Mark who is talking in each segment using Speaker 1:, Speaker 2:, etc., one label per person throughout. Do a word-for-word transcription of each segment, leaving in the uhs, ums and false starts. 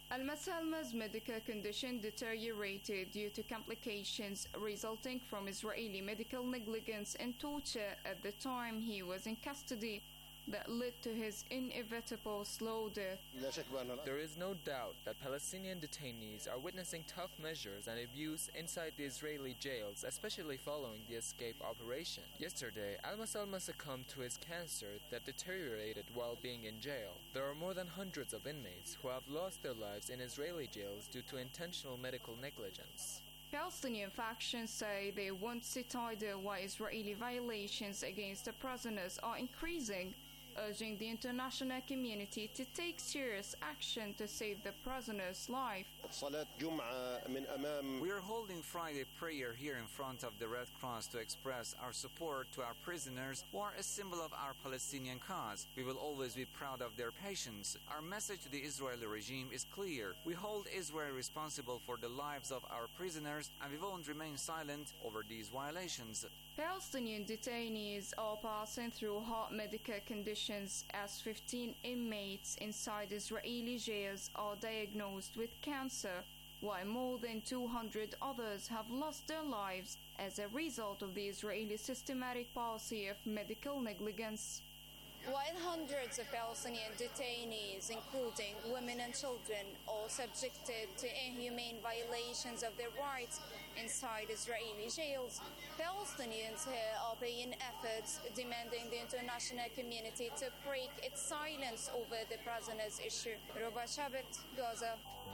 Speaker 1: Al-Masalma's medical condition deteriorated due to complications resulting from Israeli medical negligence and torture at the time he was in custody that led to his inevitable slow death.
Speaker 2: There is no doubt that Palestinian detainees are witnessing tough measures and abuse inside the Israeli jails, especially following the escape operation. Yesterday, Al-Masalma succumbed to his cancer that deteriorated while being in jail. There are more than hundreds of inmates who have lost their lives in Israeli jails due to intentional medical negligence.
Speaker 1: Palestinian factions say they won't sit idle while Israeli violations against the prisoners are increasing, urging the international community to take serious action to save the prisoner's life.
Speaker 3: We are holding Friday prayer here in front of the Red Cross to express our support to our prisoners who are a symbol of our Palestinian cause. We will always be proud of their patience. Our message to the Israeli regime is clear. We hold Israel responsible for the lives of our prisoners and we won't remain silent over these violations.
Speaker 1: Palestinian detainees are passing through hard medical conditions as fifteen inmates inside Israeli jails are diagnosed with cancer, while more than two hundred others have lost their lives as a result of the Israeli systematic policy of medical negligence. While hundreds of Palestinian detainees, including women and children, are subjected to inhumane violations of their rights inside Israeli jails, Palestinians here are paying efforts demanding the international community to break its silence over the prisoners' issue. Roba Shabbat, Gaza.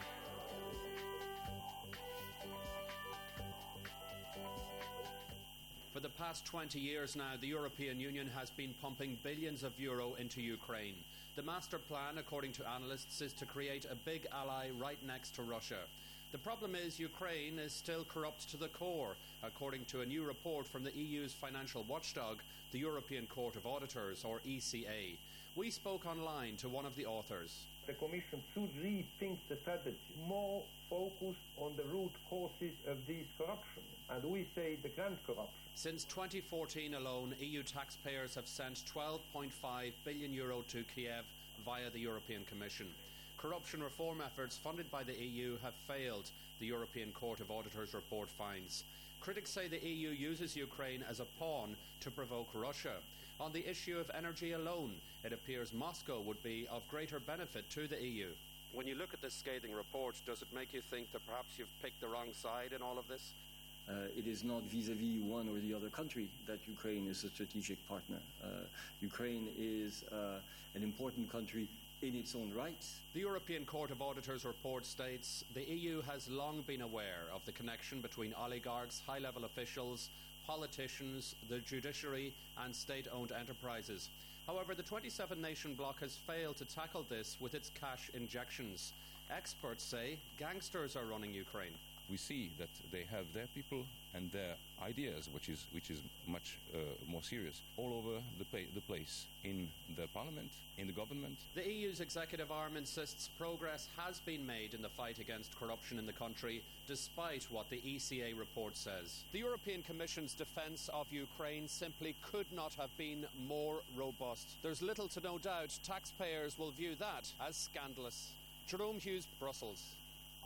Speaker 4: For the past twenty years now, the European Union has been pumping billions of euro into Ukraine. The master plan, according to analysts, is to create a big ally right next to Russia. The problem is Ukraine is still corrupt to the core, according to a new report from the E U's financial watchdog, the European Court of Auditors, or E C A. We spoke online to one of the authors.
Speaker 5: The Commission should rethink the strategy, more focused on the root causes of this corruption, and we say the grand corruption.
Speaker 4: Since twenty fourteen alone, E U taxpayers have sent twelve point five billion euro to Kiev via the European Commission. Corruption reform efforts funded by the E U have failed, the European Court of Auditors report finds. Critics say the E U uses Ukraine as a pawn to provoke Russia. On the issue of energy alone, it appears Moscow would be of greater benefit to the E U.
Speaker 6: When you look at this scathing report, does it make you think that perhaps you've picked the wrong side in all of this?
Speaker 7: Uh, it is not vis-à-vis one or the other country that Ukraine is a strategic partner. Uh, Ukraine is uh, an important country in its own right.
Speaker 4: The European Court of Auditors report states the E U has long been aware of the connection between oligarchs, high-level officials, politicians, the judiciary and state-owned enterprises. However, the twenty-seven nation bloc has failed to tackle this with its cash injections. Experts say gangsters are running Ukraine.
Speaker 8: We see that they have their people and their ideas, which is which is much uh, more serious, all over the, pa- the place, in the parliament, in the government.
Speaker 4: The E U's executive arm insists progress has been made in the fight against corruption in the country, despite what the E C A report says. The European Commission's defence of Ukraine simply could not have been more robust. There's little to no doubt taxpayers will view that as scandalous. Jerome Hughes, Brussels.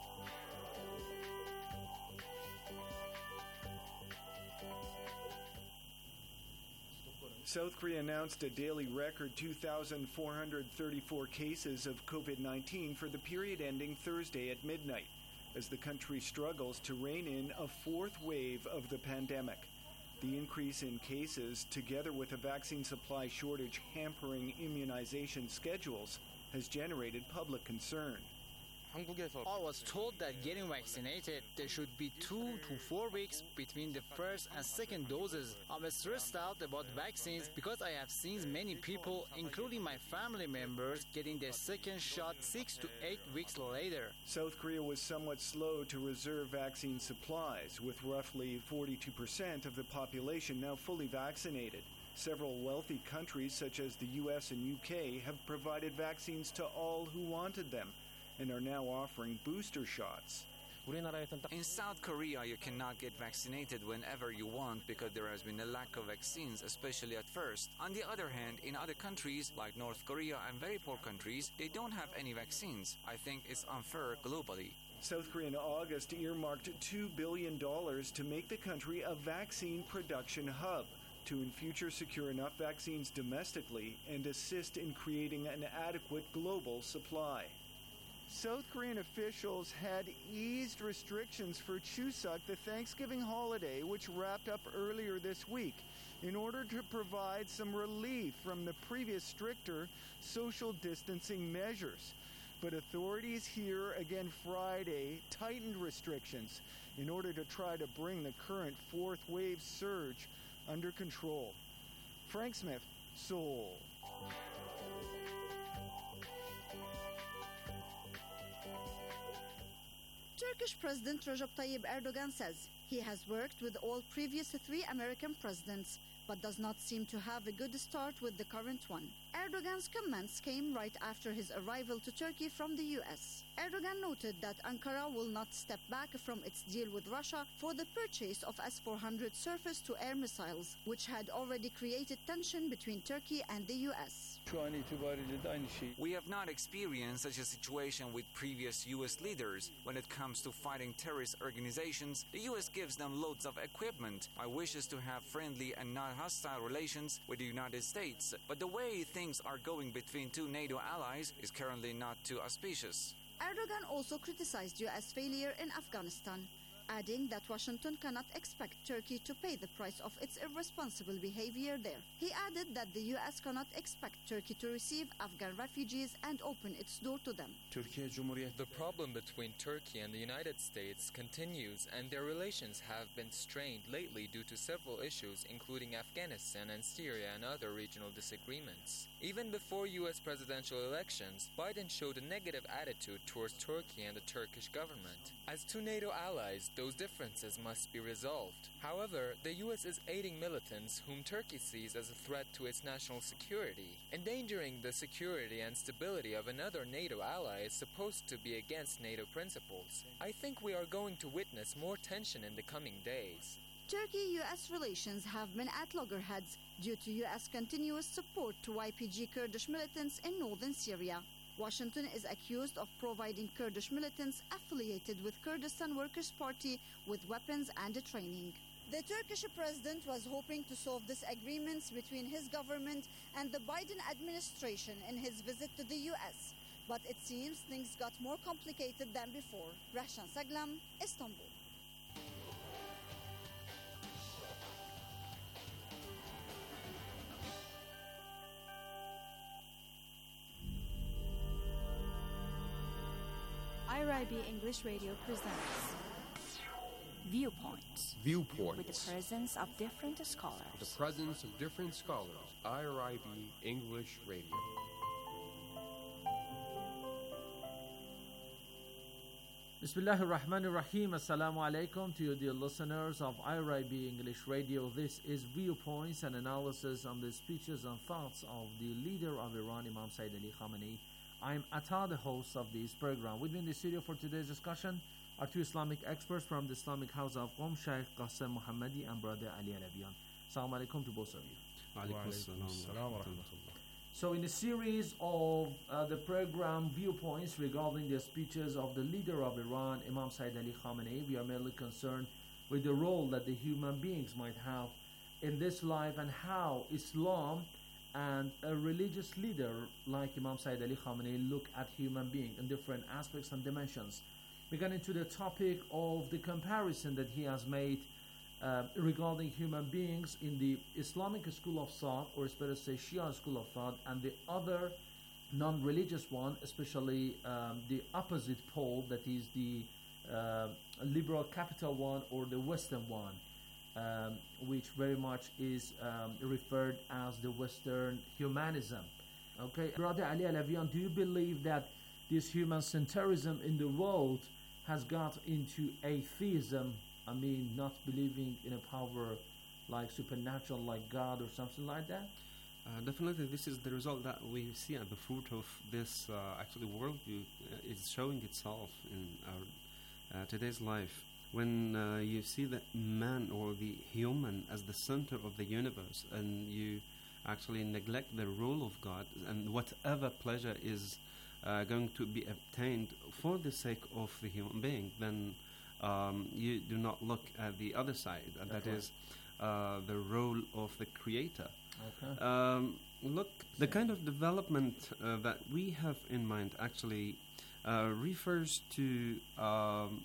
Speaker 9: South Korea announced a daily record two thousand four hundred thirty-four cases of COVID nineteen for the period ending Thursday at midnight, as the country struggles to rein in a fourth wave of the pandemic. The increase in cases, together with a vaccine supply shortage hampering immunization schedules, has generated public concern.
Speaker 10: I was told that getting vaccinated, there should be two to four weeks between the first and second doses. I'm stressed out about vaccines because I have seen many people, including my family members, getting their second shot six to eight weeks later.
Speaker 9: South Korea was somewhat slow to reserve vaccine supplies, with roughly forty-two percent of the population now fully vaccinated. Several wealthy countries, such as the U S and U K, have provided vaccines to all who wanted them, and are now offering booster shots.
Speaker 3: In South Korea, you cannot get vaccinated whenever you want because there has been a lack of vaccines, especially at first. On the other hand, in other countries like North Korea and very poor countries, they don't have any vaccines. I think it's unfair globally.
Speaker 9: South Korea in August earmarked two billion dollars to make the country a vaccine production hub, to in future secure enough vaccines domestically and assist in creating an adequate global supply. South Korean officials had eased restrictions for Chuseok, the Thanksgiving holiday, which wrapped up earlier this week, in order to provide some relief from the previous stricter social distancing measures. But authorities here again Friday tightened restrictions in order to try to bring the current fourth wave surge under control. Frank Smith, Seoul.
Speaker 11: Turkish President Recep Tayyip Erdogan says he has worked with all previous three American presidents, but does not seem to have a good start with the current one. Erdogan's comments came right after his arrival to Turkey from the U S. Erdogan noted that Ankara will not step back from its deal with Russia for the purchase of S four hundred surface-to-air missiles, which had already created tension between Turkey and the U S.
Speaker 3: We have not experienced such a situation with previous U S leaders. When it comes to fighting terrorist organizations, the U S gives them loads of equipment. My wish is to have friendly and not hostile relations with the United States, but the way things are going between two NATO allies is currently not too auspicious.
Speaker 11: Erdogan also criticized U S failure in Afghanistan, adding that Washington cannot expect Turkey to pay the price of its irresponsible behavior there. He added that the U S cannot expect Turkey to receive Afghan refugees and open its door to them.
Speaker 2: The problem between Turkey and the United States continues, and their relations have been strained lately due to several issues, including Afghanistan and Syria and other regional disagreements. Even before U S presidential elections, Biden showed a negative attitude towards Turkey and the Turkish government. As two NATO allies, those differences must be resolved. However, the U S is aiding militants whom Turkey sees as a threat to its national security. Endangering the security and stability of another NATO ally is supposed to be against NATO principles. I think we are going to witness more tension in the coming days.
Speaker 11: Turkey-U S relations have been at loggerheads due to U S continuous support to Y P G Kurdish militants in northern Syria. Washington is accused of providing Kurdish militants affiliated with Kurdistan Workers' Party with weapons and training. The Turkish president was hoping to solve disagreements between his government and the Biden administration in his visit to the U S, but it seems things got more complicated than before. Rahshan Saglam, Istanbul.
Speaker 12: I R I B English Radio presents Viewpoints.
Speaker 13: Viewpoints.
Speaker 12: With the presence of different scholars.
Speaker 13: With the presence of different scholars. I R I B English Radio.
Speaker 14: Bismillahir Rahmanir Rahim. Assalamu alaikum to you dear listeners of I R I B English Radio. This is Viewpoints, an analysis on the speeches and thoughts of the leader of Iran, Imam Sayyid Ali Khamenei. I'm Atta, the host of this program. With me in the studio for today's discussion are two Islamic experts from the Islamic House of Qom, Sheikh Qasem Mohammadi and Brother Ali Alavian. Assalamu alaikum to both of you. So in the series of uh, the program Viewpoints regarding the speeches of the leader of Iran, Imam Sayyid Ali Khamenei, we are mainly concerned with the role that the human beings might have in this life and how Islam and a religious leader like Imam Sayyid Ali Khamenei look at human being in different aspects and dimensions. We got into the topic of the comparison that he has made uh, regarding human beings in the Islamic school of thought, or it's better to say Shia school of thought, and the other non-religious one, especially um, the opposite pole, that is the uh, liberal capital one or the Western one. Um, which very much is um, referred as the Western humanism. Okay, Brother Ali Alavian, do you believe that this human centrism in the world has got into atheism? I mean, not believing in a power like supernatural, like God or something like that?
Speaker 15: Uh, definitely, this is the result that we see at the fruit of this uh, actually worldview uh, is showing itself in our uh, today's life, when uh, you see the man or the human as the center of the universe, and you actually neglect the rule of God, and whatever pleasure is uh, going to be obtained for the sake of the human being, then um, you do not look at the other side, and that
Speaker 14: right.
Speaker 15: is uh, the role of the Creator.
Speaker 14: Okay.
Speaker 15: Um, look, the kind of development uh, that we have in mind actually uh, refers to um,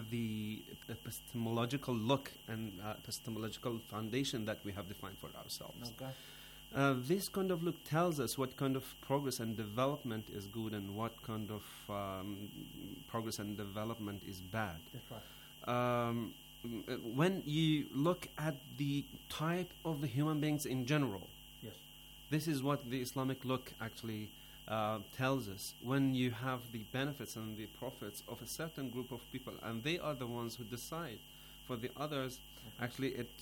Speaker 15: the epistemological look and uh, epistemological foundation that we have defined for ourselves.
Speaker 14: Okay.
Speaker 15: Uh, this kind of look tells us what kind of progress and development is good and what kind of um, progress and development is bad.
Speaker 14: That's right.
Speaker 15: Um, when you look at the type of the human beings in general,
Speaker 14: yes,
Speaker 15: this is what the Islamic look actually uh, tells us. When you have the benefits and the profits of a certain group of people, and they are the ones who decide for the others, okay. actually it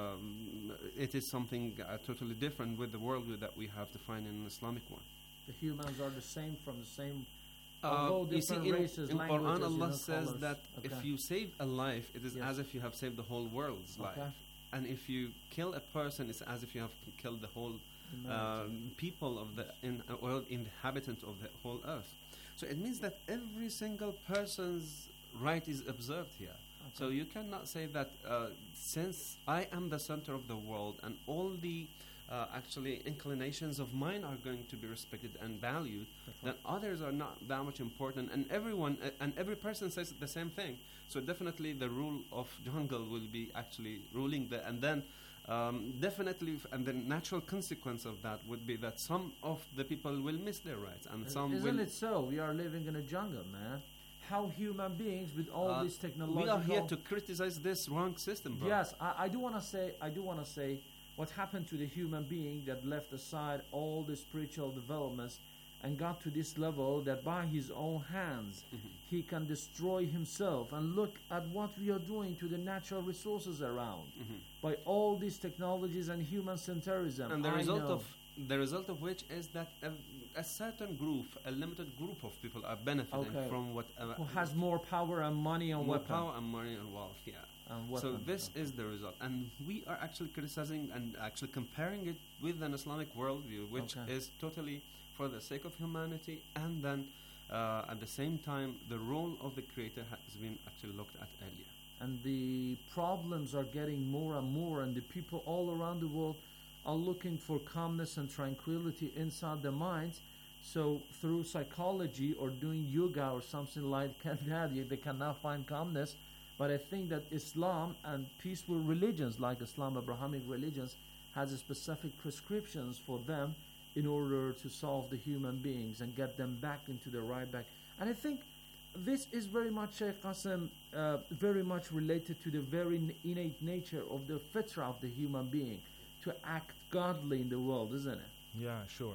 Speaker 15: um, it is something uh, totally different with the worldview that we have defined in an Islamic one.
Speaker 14: The humans are the same from the same.
Speaker 15: Uh, you see, in,
Speaker 14: races,
Speaker 15: in Quran, Allah
Speaker 14: you know,
Speaker 15: says
Speaker 14: colors.
Speaker 15: that
Speaker 14: okay.
Speaker 15: if you save a life, it is
Speaker 14: yes.
Speaker 15: as if you have saved the whole world's
Speaker 14: okay.
Speaker 15: life. And if you kill a person, it's as if you have killed the whole uh, people of the in, uh, or inhabitant of the whole earth. So it means that every single person's right is observed here. Okay. So you cannot say that uh, since I am the center of the world and all the Uh, actually inclinations of mine are going to be respected and valued, right. then others are not that much important, and everyone uh, and every person says the same thing. So definitely the rule of jungle will be actually ruling the, and then um, definitely f- and the natural consequence of that would be that some of the people will miss their rights and
Speaker 14: uh,
Speaker 15: some
Speaker 14: isn't
Speaker 15: will
Speaker 14: it so? We are living in a jungle, man. How human beings with all
Speaker 15: uh,
Speaker 14: this technological,
Speaker 15: we are here to criticize this wrong system, bro.
Speaker 14: Yes, I, I do want to say I do want to say what happened to the human being that left aside all the spiritual developments and got to this level that by his own hands mm-hmm. he can destroy himself. And look at what we are doing to the natural resources around mm-hmm. by all these technologies and human centrism.
Speaker 15: And the
Speaker 14: I
Speaker 15: result
Speaker 14: know.
Speaker 15: of the result of which is that a, a certain group, a limited group of people are benefiting
Speaker 14: okay.
Speaker 15: from whatever.
Speaker 14: Who has more power and money and
Speaker 15: more
Speaker 14: weapon.
Speaker 15: power and money and wealth, yeah. So this is the result, and we are actually criticizing and actually comparing it with an Islamic worldview, which
Speaker 14: okay.
Speaker 15: is totally for the sake of humanity, and then uh, at the same time, the role of the Creator has been actually looked at earlier.
Speaker 14: And the problems are getting more and more, and the people all around the world are looking for calmness and tranquility inside their minds. So through psychology or doing yoga or something like that, they cannot find calmness. But I think that Islam and peaceful religions like Islam, Abrahamic religions, has a specific prescriptions for them in order to solve the human beings and get them back into the right back. And I think this is very much, Sheikh Qasim, uh, very much related to the very innate nature of the fitra of the human being, to act godly in the world, isn't it?
Speaker 16: Yeah, sure.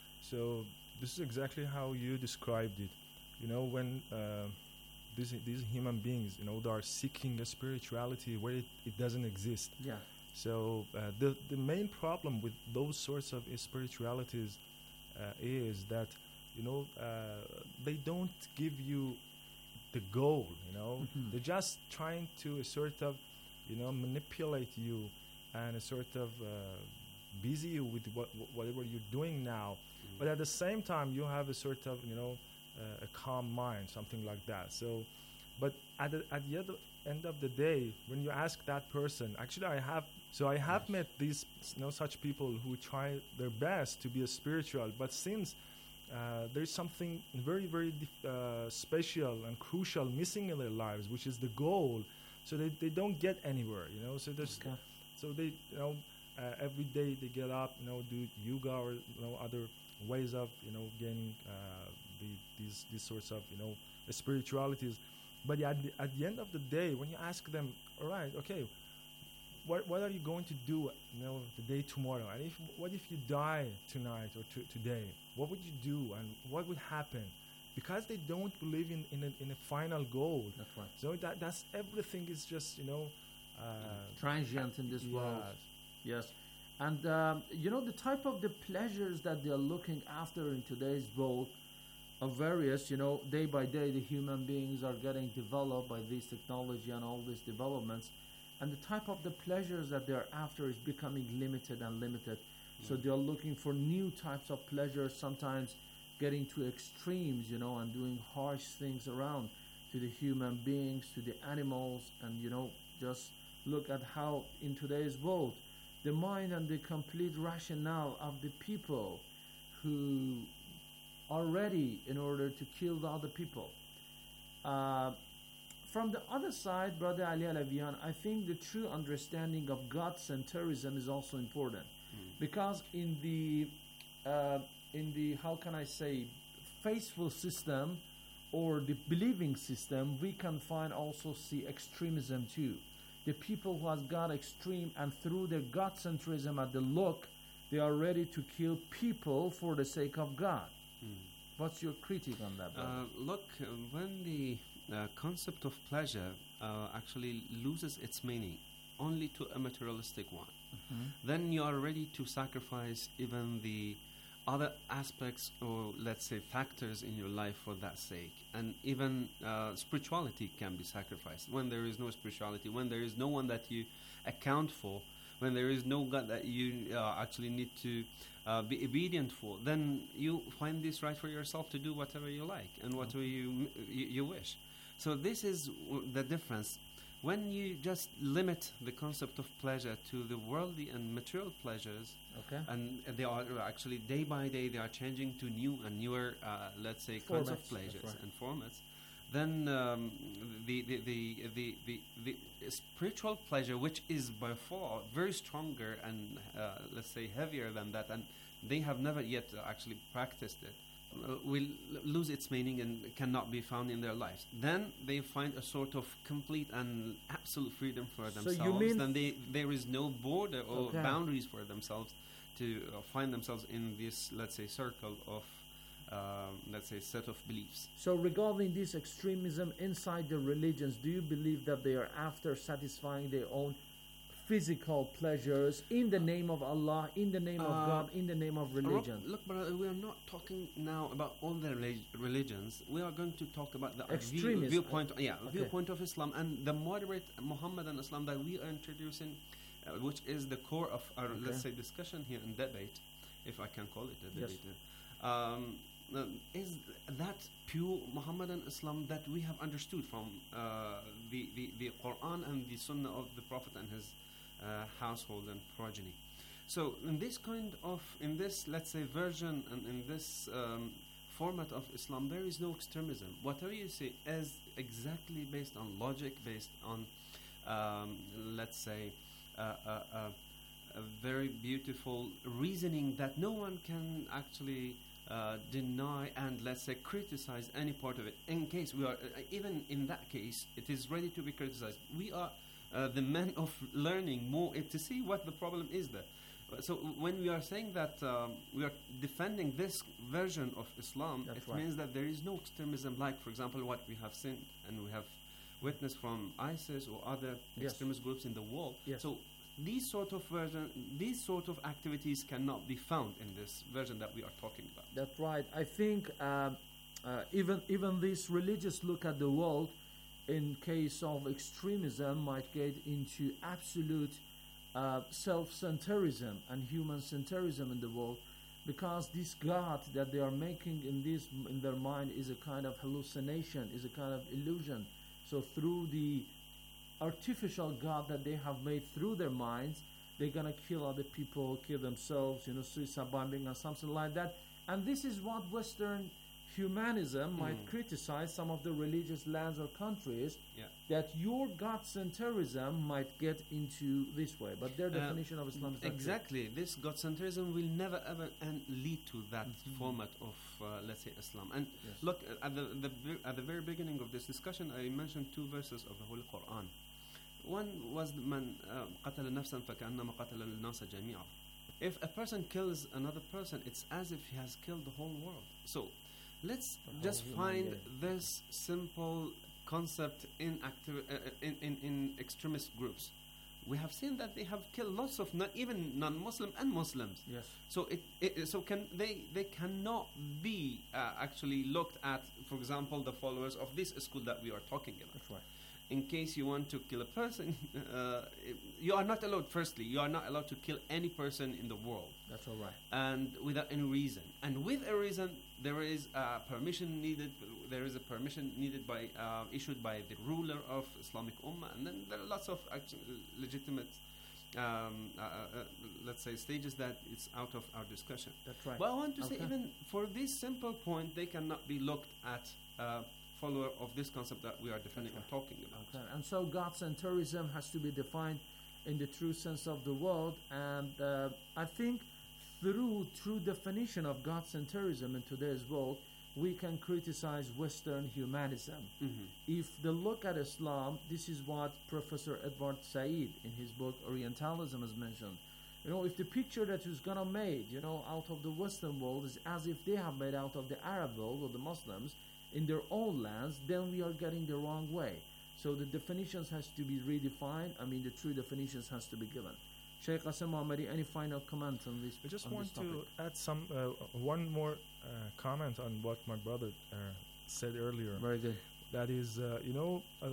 Speaker 16: So this is exactly how you described it. You know, when... Uh, These, these human beings, you know, they are seeking a spirituality where it, it doesn't exist.
Speaker 14: Yeah.
Speaker 16: So uh, the the main problem with those sorts of spiritualities uh, is that, you know, uh, they don't give you the goal. You know, mm-hmm. they're just trying to uh, sort of, you know, manipulate you and uh, sort of uh, busy you with what, whatever you're doing now. Mm-hmm. But at the same time, you have a sort of, you know. Uh, a calm mind, something like that. So, but at the, at the end of the day, when you ask that person, actually, I have so I have yes. met these, you know, such people who try their best to be a spiritual, but since uh, there's something very, very dif- uh, special and crucial missing in their lives, which is the goal, so they, they don't get anywhere, you know. So there's
Speaker 14: okay.
Speaker 16: so they, you know, uh, every day they get up, you know, do yoga or, you know, other ways of, you know, gaining. Uh, The, these these sorts of, you know, spiritualities, but at the, at the end of the day, when you ask them, all right, okay, what what are you going to do, you know, the day tomorrow, and if what if you die tonight or to, today, what would you do and what would happen? Because they don't believe in in a, in a final goal.
Speaker 14: That's right.
Speaker 16: So that that's everything is just, you know, uh,
Speaker 14: transient in this
Speaker 16: yes.
Speaker 14: world. Yes. And um, you know, the type of the pleasures that they are looking after in today's world of various, you know, day by day the human beings are getting developed by this technology and all these developments, and the type of the pleasures that they're after is becoming limited and limited. Mm. So they're looking for new types of pleasures, sometimes getting to extremes, you know, and doing harsh things around to the human beings, to the animals, and, you know, just look at how in today's world the mind and the complete rationale of the people who are ready in order to kill the other people. Uh, from the other side, Brother Ali Alavian, I think the true understanding of God-centerism is also important, mm. because in the uh, in the how can I say faithful system or the believing system, we can find also see extremism too. The people who has got extreme, and through their God-centrism at the look, they are ready to kill people for the sake of God. Mm. What's your critique on that, brother?
Speaker 15: Uh, look, uh, when the uh, concept of pleasure uh, actually loses its meaning only to a materialistic one, mm-hmm. then you are ready to sacrifice even the other aspects, or let's say factors in your life for that sake. And even uh, spirituality can be sacrificed. When there is no spirituality, when there is no one that you account for, when there is no God that you uh, actually need to uh, be obedient for, then you find this right for yourself to do whatever you like and whatever okay. you, you you wish. So this is w- the difference. When you just limit the concept of pleasure to the worldly and material pleasures, okay. and they are actually day by day they are changing to new and newer, uh, let's say, kinds of pleasures right. and formats, then um, the, the, the, the, the, the spiritual pleasure, which is by far very stronger and uh, let's say heavier than that, and they have never yet actually practiced it, Uh, will lose its meaning and cannot be found in their lives. Then they find a sort of complete and absolute freedom for
Speaker 14: so
Speaker 15: themselves.
Speaker 14: You mean
Speaker 15: then they, there is no border or
Speaker 14: okay.
Speaker 15: boundaries for themselves to uh, find themselves in this, let's say, circle of, uh, let's say, set of beliefs.
Speaker 14: So regarding this extremism inside the religions, do you believe that they are after satisfying their own physical pleasures in the name of Allah, in the name uh, of God, in the name of religion?
Speaker 15: Look, brother, we are not talking now about all the relig- religions. We are going to talk about the view, viewpoint, uh, yeah, okay. viewpoint of Islam and the moderate Muhammadan Islam that we are introducing, uh, which is the core of our, okay. let's say, discussion here and debate, if I can call it a debate. Yes. Um, uh, is that pure Muhammadan Islam that we have understood from uh, the, the, the Quran and the Sunnah of the Prophet and his Uh, household and progeny. So in this kind of, in this, let's say, version and in this um, format of Islam, there is no extremism. Whatever you say is exactly based on logic, based on, um, let's say, uh, uh, uh, a very beautiful reasoning that no one can actually uh, deny and, let's say, criticize any part of it. In case we are, uh, even in that case, it is ready to be criticized. We are Uh, the men of learning more uh, to see what the problem is there. Uh, so when we are saying that um, we are defending this version of Islam, That's it right. means that there is no extremism like, for example, what we have seen and we have witnessed from ISIS or other yes. extremist groups in the world. Yes. So these sort of version, these sort of activities cannot be found in this version that we are talking about.
Speaker 14: That's right. I think uh, uh, even even this religious look at the world, in case of extremism, might get into absolute uh, self-centerism and human-centerism in the world, because this God that they are making in this in their mind is a kind of hallucination, is a kind of illusion. So through the artificial God that they have made through their minds, they're gonna kill other people, kill themselves, you know, suicide bombing or something like that. And this is what Western humanism mm. might criticize some of the religious lands or countries, yeah. that your God-centerism might get into this way, but their uh, definition of Islam is
Speaker 15: exactly
Speaker 14: not
Speaker 15: this God-centerism will never ever and lead to that mm-hmm. format of uh, let's say Islam. And yes. look, at the, the at the very beginning of this discussion, I mentioned two verses of the Holy Quran. One was man قتل نفسا فكأنما قتل الناس جميعا. If a person kills another person, it's as if he has killed the whole world. So let's just find this simple concept in, activ- uh, in, in in extremist groups. we have seen that they have killed lots of not even non-Muslim and Muslims.
Speaker 14: Yes.
Speaker 15: So it, it so can they they cannot be uh, actually looked at. For example, the followers of this school that we are talking about.
Speaker 14: That's right.
Speaker 15: In case you want to kill a person, uh, you are not allowed. Firstly, you are not allowed to kill any person in the world.
Speaker 14: That's all right.
Speaker 15: And without any reason. And with a reason, there is uh, permission needed. There is a permission needed by uh, issued by the ruler of Islamic Ummah. And then there are lots of actu- legitimate, um, uh, uh, let's say, stages that it's out of our discussion.
Speaker 14: That's right.
Speaker 15: But I want to
Speaker 14: Okay.
Speaker 15: say, even for this simple point, they cannot be looked at. Uh, follower of this concept that we are defending and talking about.
Speaker 14: Okay. And so God-centerism has to be defined in the true sense of the word, and uh, I think through true definition of God-centerism in today's world, we can criticize Western humanism.
Speaker 15: Mm-hmm.
Speaker 14: If they look at Islam, this is what Professor Edward Said in his book Orientalism has mentioned. You know, if the picture that is gonna made, you know, out of the Western world is as if they have made out of the Arab world or the Muslims in their own lands, then we are getting the wrong way. So the definitions has to be redefined. I mean, the true definitions has to be given. Sheikh Qasim Mohammadi, any final comment on this?
Speaker 16: I just
Speaker 14: on
Speaker 16: want
Speaker 14: this topic?
Speaker 16: to add some uh, one more uh, comment on what my brother uh, said earlier.
Speaker 14: Very good.
Speaker 16: That is, uh, you know, uh,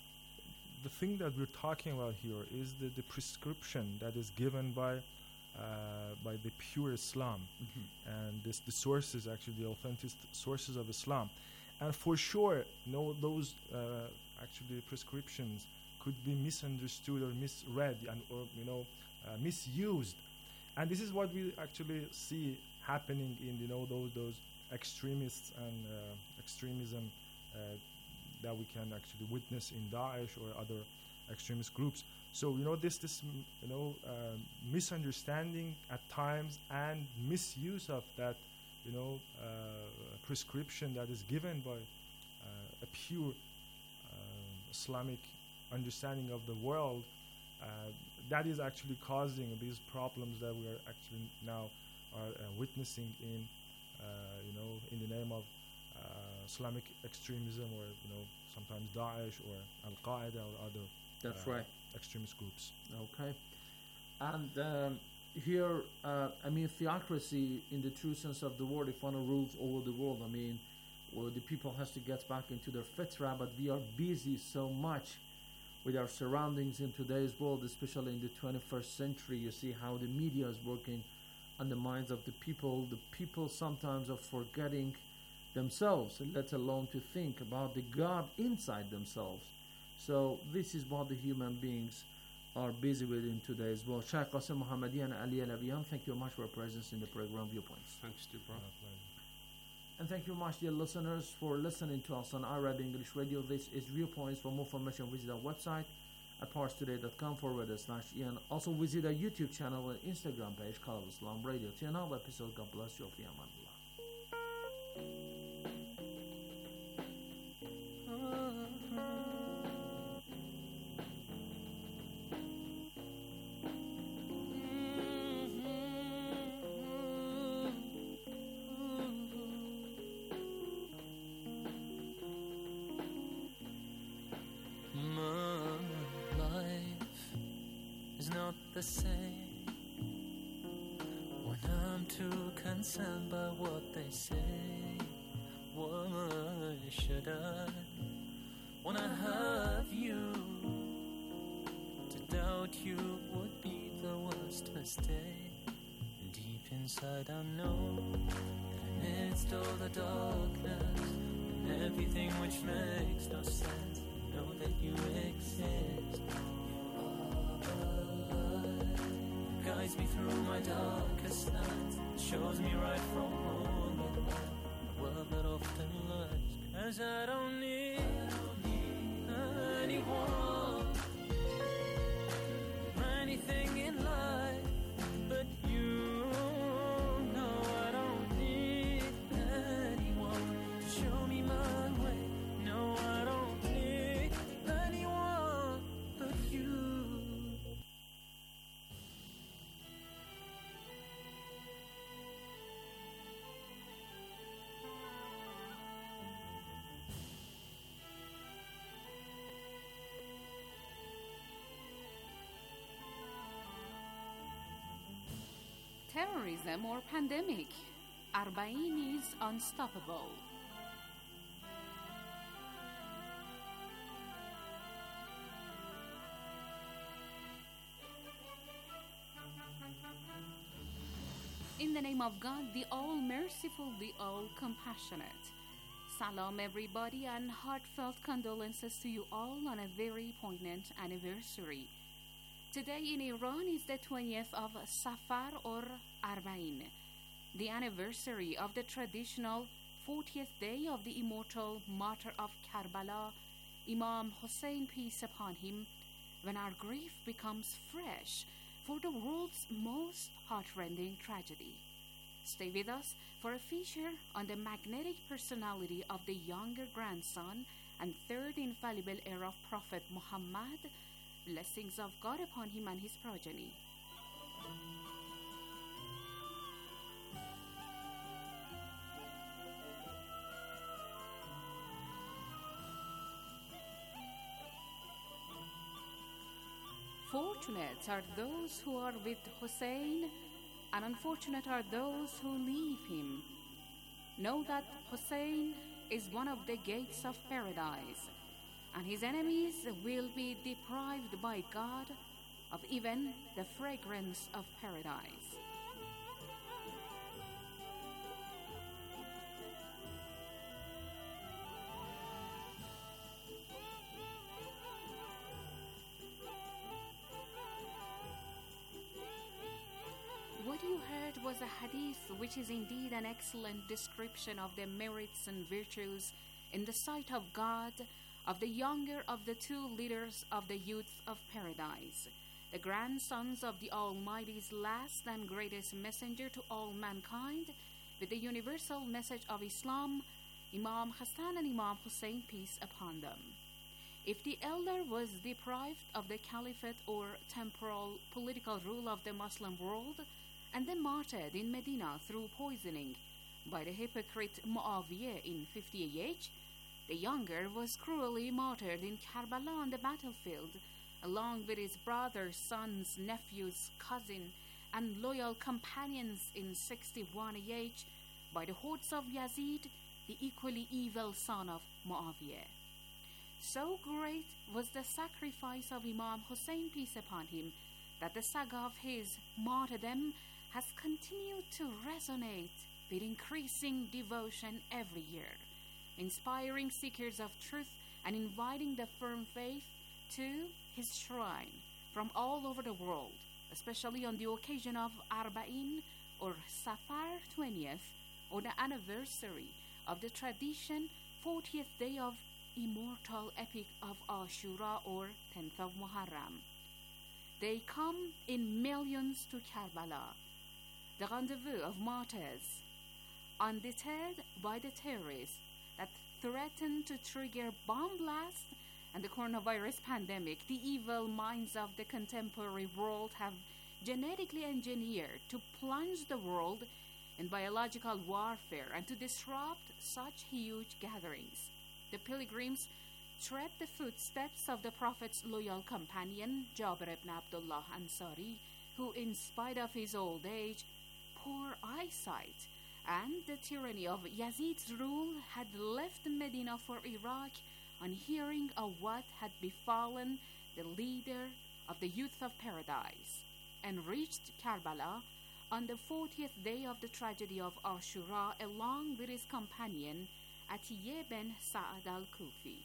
Speaker 16: the thing that we're talking about here is the, the prescription that is given by uh, by the pure Islam,
Speaker 14: Mhm.
Speaker 16: and this the sources, actually the authentic sources of Islam. And for sure, you know, those uh, actually prescriptions could be misunderstood or misread and or you know uh, misused, and this is what we actually see happening in you know those those extremists and uh, extremism uh, that we can actually witness in Daesh or other extremist groups. So you know this this mm, you know uh, misunderstanding at times and misuse of that you know uh, prescription that is given by uh, a pure uh, Islamic understanding of the world, uh, that is actually causing these problems that we are actually now are uh, witnessing in uh, you know in the name of uh, Islamic extremism, or you know sometimes Daesh or Al Qaeda or other
Speaker 14: That's
Speaker 16: uh,
Speaker 14: right.
Speaker 16: extremist groups.
Speaker 14: Okay. And um, here, uh, I mean, theocracy in the true sense of the word, if one rules over the world, I mean, well, the people has to get back into their fitra, but we are busy so much with our surroundings in today's world, especially in the twenty-first century. You see how the media is working on the minds of the people. The people sometimes are forgetting themselves, let alone to think about the God inside themselves. So this is what the human beings are busy with in today's world. Sheikh Qasim Mohammadi and Ali Alawiyan, thank you very much for your presence in the program Viewpoints.
Speaker 15: Thanks to bro.
Speaker 14: And thank you very much, dear listeners, for listening to us on Arab English Radio. This is Viewpoints. For more information, visit our website at parstoday.com forward slash Ian. Also visit our YouTube channel and Instagram page called Islam Radio. Till another episode, God bless you. Fi amanillah.
Speaker 17: My life is not the same when I'm too concerned by what they say. Why should I, when I have you, to doubt you would be the worst mistake. Deep inside I know that amidst all the darkness and everything which makes no sense, know that you exist. You are alive. Guides me through my darkest nights, shows me right from wrong in life. A world that often lies, 'cause I don't need, I don't need anyone or anything in life but you. No, I don't need anyone to show me my way. No, I don't need anyone but you.
Speaker 18: terrorism or pandemic, Arbaeen is unstoppable. In the name of God, the All-Merciful, the All-Compassionate. Salam everybody, and heartfelt condolences to you all on a very poignant anniversary. Today in Iran is the twentieth of Safar or Arbaeen, the anniversary of the traditional fortieth day of the immortal martyr of Karbala, Imam Hussein, peace upon him, when our grief becomes fresh for the world's most heartrending tragedy. Stay with us for a feature on the magnetic personality of the younger grandson and third infallible heir of Prophet Muhammad, blessings of God upon him and his progeny. Fortunate are those who are with Hussein, and unfortunate are those who leave him. Know that Hussein is one of the gates of paradise, and his enemies will be deprived by God of even the fragrance of paradise. What you heard was a hadith which is indeed an excellent description of the merits and virtues in the sight of God of the younger of the two leaders of the youth of paradise, the grandsons of the Almighty's last and greatest messenger to all mankind, with the universal message of Islam, Imam Hassan and Imam Hussein, peace upon them. If the elder was deprived of the caliphate or temporal political rule of the Muslim world, and then martyred in Medina through poisoning by the hypocrite Muawiyah in fifty A H, the younger was cruelly martyred in Karbala on the battlefield, along with his brothers, sons, nephews, cousin, and loyal companions in sixty-one A H by the hordes of Yazid, the equally evil son of Muawiyah. So great was the sacrifice of Imam Hussein, peace upon him, that the saga of his martyrdom has continued to resonate with increasing devotion every year, inspiring seekers of truth and inviting the firm faith to his shrine from all over the world, especially on the occasion of Arbaeen or Safar twentieth, or the anniversary of the tradition fortieth day of immortal epic of Ashura or tenth of Muharram. They come in millions to Karbala, the rendezvous of martyrs, undeterred by the terrorists that threaten to trigger bomb blasts and the coronavirus pandemic. The evil minds of the contemporary world have genetically engineered to plunge the world in biological warfare and to disrupt such huge gatherings. The pilgrims tread the footsteps of the Prophet's loyal companion, Jabir ibn Abdullah Ansari, who, in spite of his old age, poor eyesight, and the tyranny of Yazid's rule, had left Medina for Iraq on hearing of what had befallen the leader of the youth of paradise, and reached Karbala on the fortieth day of the tragedy of Ashura, along with his companion, Atiyeh ben Sa'ad al-Kufi.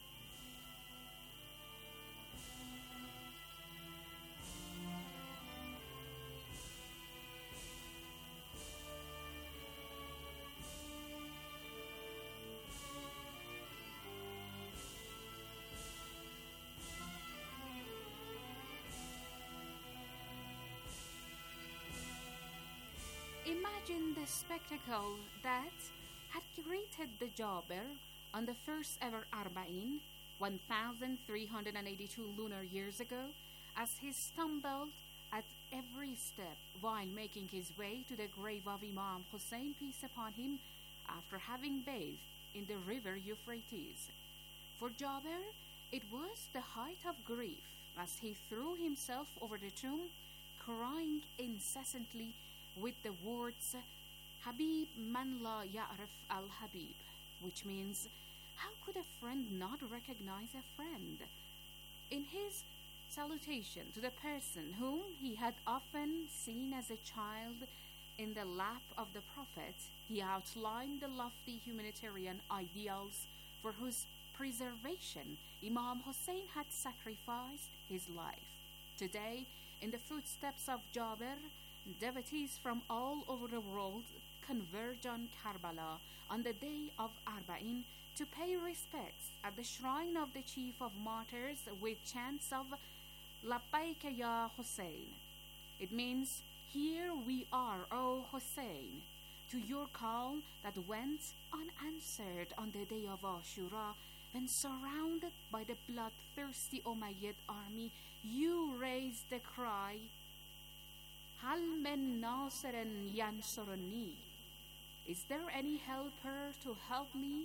Speaker 18: Imagine the spectacle that had greeted the Jabir on the first ever Arbaeen, one thousand three hundred eighty-two lunar years ago, as he stumbled at every step while making his way to the grave of Imam Hussein, peace upon him, after having bathed in the river Euphrates. For Jabir, it was the height of grief as he threw himself over the tomb, crying incessantly with the words Habib man la ya'rif al-Habib, which means, how could a friend not recognize a friend? In his salutation to the person whom he had often seen as a child in the lap of the Prophet, he outlined the lofty humanitarian ideals for whose preservation Imam Hussein had sacrificed his life. Today, in the footsteps of Jabir, devotees from all over the world converge on Karbala on the day of Arba'in to pay respects at the shrine of the chief of martyrs with chants of Labbaika ya Hussein. It means, here we are, O Hussein, to your call that went unanswered on the day of Ashura, when surrounded by the bloodthirsty Umayyad army, you raised the cry, Hal min nasirin yansuruni? Is there any helper to help me?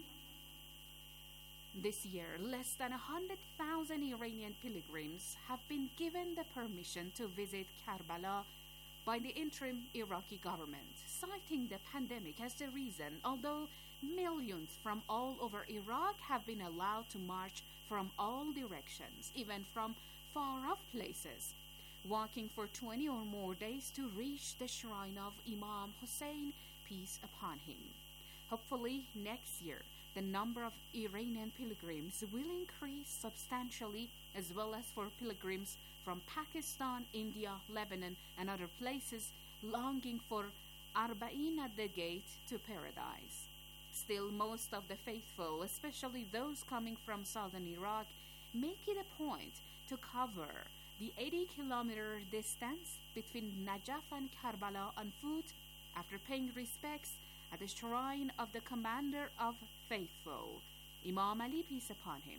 Speaker 18: This year, less than one hundred thousand Iranian pilgrims have been given the permission to visit Karbala by the interim Iraqi government, citing the pandemic as the reason, although millions from all over Iraq have been allowed to march from all directions, even from far-off places, walking for twenty or more days to reach the shrine of Imam Hussein, peace upon him. Hopefully, next year, the number of Iranian pilgrims will increase substantially, as well as for pilgrims from Pakistan, India, Lebanon, and other places longing for Arba'in at the gate to paradise. Still, most of the faithful, especially those coming from southern Iraq, make it a point to cover the eighty kilometer distance between Najaf and Karbala on foot after paying respects at the shrine of the commander of faithful, Imam Ali, peace upon him.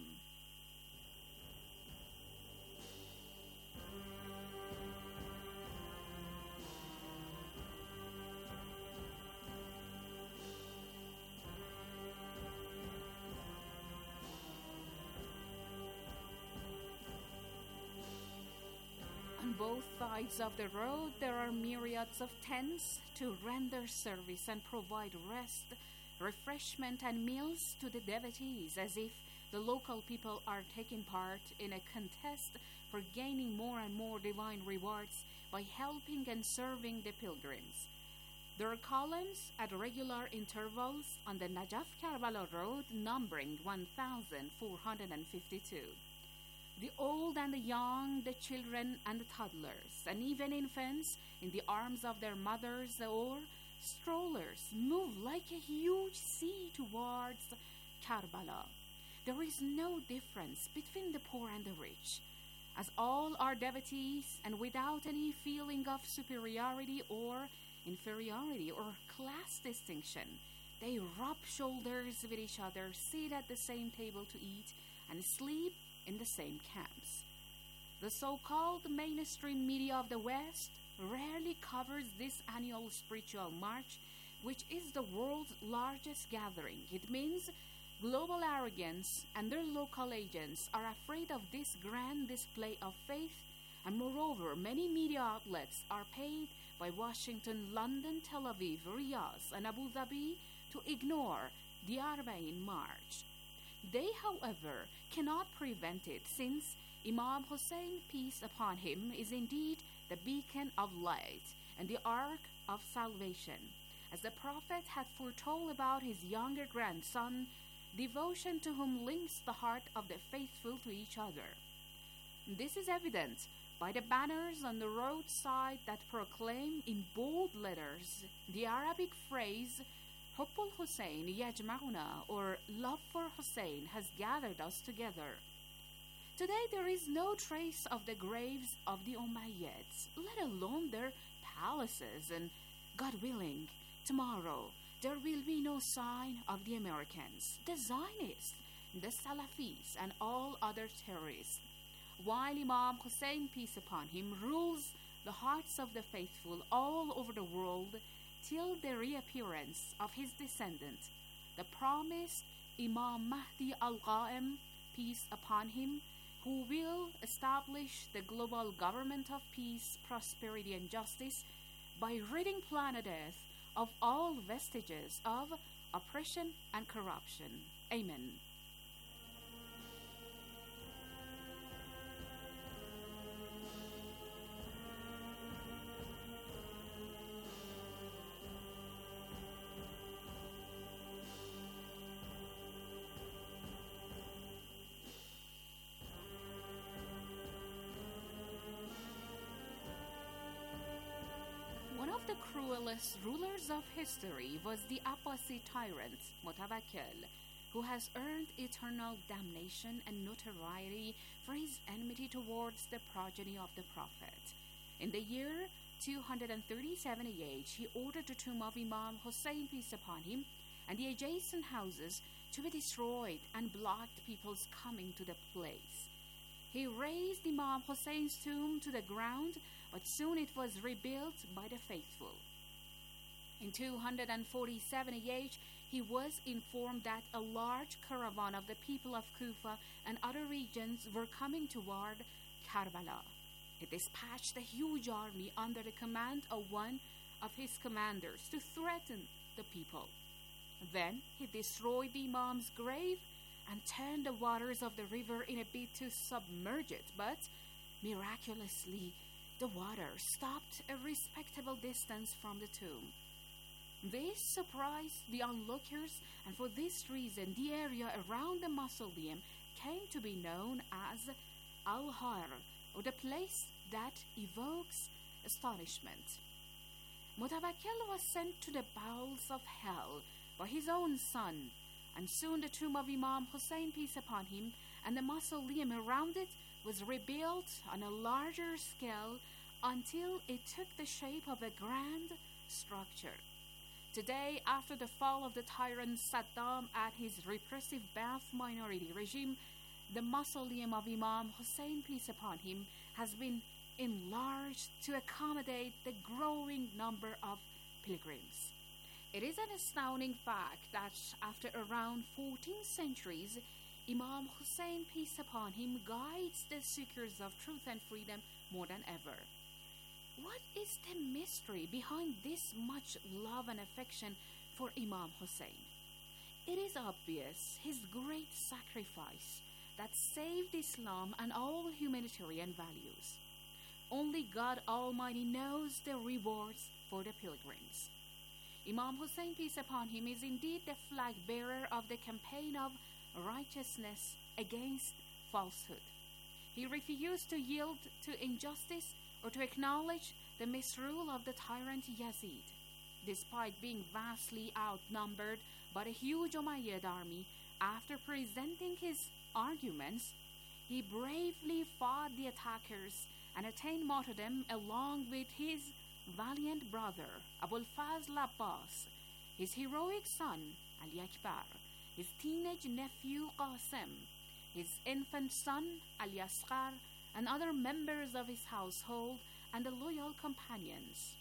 Speaker 18: On both sides of the road, there are myriads of tents to render service and provide rest, refreshment, and meals to the devotees, as if the local people are taking part in a contest for gaining more and more divine rewards by helping and serving the pilgrims. There are columns at regular intervals on the Najaf-Karbala road numbering one thousand four hundred fifty-two. The old and the young, the children and the toddlers, and even infants in the arms of their mothers or strollers move like a huge sea towards Karbala. There is no difference between the poor and the rich, as all are devotees, and without any feeling of superiority or inferiority or class distinction, they rub shoulders with each other, sit at the same table to eat, and sleep in the same camps. The so-called mainstream media of the West rarely covers this annual spiritual march, which is the world's largest gathering. It means global arrogance and their local agents are afraid of this grand display of faith, and moreover, many media outlets are paid by Washington, London, Tel Aviv, Riyadh, and Abu Dhabi to ignore the Arba'in march. They, however, cannot prevent it, since Imam Hussein, peace upon him, is indeed the beacon of light and the ark of salvation. As the Prophet had foretold about his younger grandson, devotion to whom links the heart of the faithful to each other. This is evident by the banners on the roadside that proclaim in bold letters the Arabic phrase Hubbul Hussein Yajma'una, or love for Hussein has gathered us together. Today there is no trace of the graves of the Umayyads, let alone their palaces, and God willing, tomorrow there will be no sign of the Americans, the Zionists, the Salafis, and all other terrorists. While Imam Hussein, peace upon him, rules the hearts of the faithful all over the world till the reappearance of his descendant, the promised Imam Mahdi al-Qa'im, peace upon him, who will establish the global government of peace, prosperity, and justice, by ridding planet Earth of all vestiges of oppression and corruption. Amen. One of the cruelest rulers of history was the Abbasid tyrant, Mutawakkil, who has earned eternal damnation and notoriety for his enmity towards the progeny of the Prophet. In the year two hundred thirty-seven A H, he ordered the tomb of Imam Hussein, peace upon him, and the adjacent houses to be destroyed and blocked people's coming to the place. He razed Imam Hussein's tomb to the ground, but soon it was rebuilt by the faithful. In two hundred forty-seven A H, he was informed that a large caravan of the people of Kufa and other regions were coming toward Karbala. He dispatched a huge army under the command of one of his commanders to threaten the people. Then he destroyed the Imam's grave and turned the waters of the river in a bid to submerge it, but miraculously the water stopped a respectable distance from the tomb. This surprised the onlookers, and for this reason the area around the mausoleum came to be known as Al-Har, or the place that evokes astonishment. Mutawakkil was sent to the bowels of hell by his own son, and soon the tomb of Imam Hussein, peace upon him, and the mausoleum around it was rebuilt on a larger scale until it took the shape of a grand structure. Today, after the fall of the tyrant Saddam and his repressive Ba'ath minority regime, the mausoleum of Imam Hussein, peace upon him, has been enlarged to accommodate the growing number of pilgrims. It is an astounding fact that after around fourteen centuries, Imam Hussein, peace upon him, guides the seekers of truth and freedom more than ever. What is the mystery behind this much love and affection for Imam Hussein? It is obvious his great sacrifice that saved Islam and all humanitarian values. Only God Almighty knows the rewards for the pilgrims. Imam Hussein, peace upon him, is indeed the flag bearer of the campaign of righteousness against falsehood. He refused to yield to injustice or to acknowledge the misrule of the tyrant Yazid. Despite being vastly outnumbered by the huge Umayyad army, after presenting his arguments, he bravely fought the attackers and attained martyrdom along with his valiant brother Abul Fazl Abbas, his heroic son Ali Akbar, his teenage nephew Qasim, his infant son Ali Asghar, and other members of his household and the loyal companions.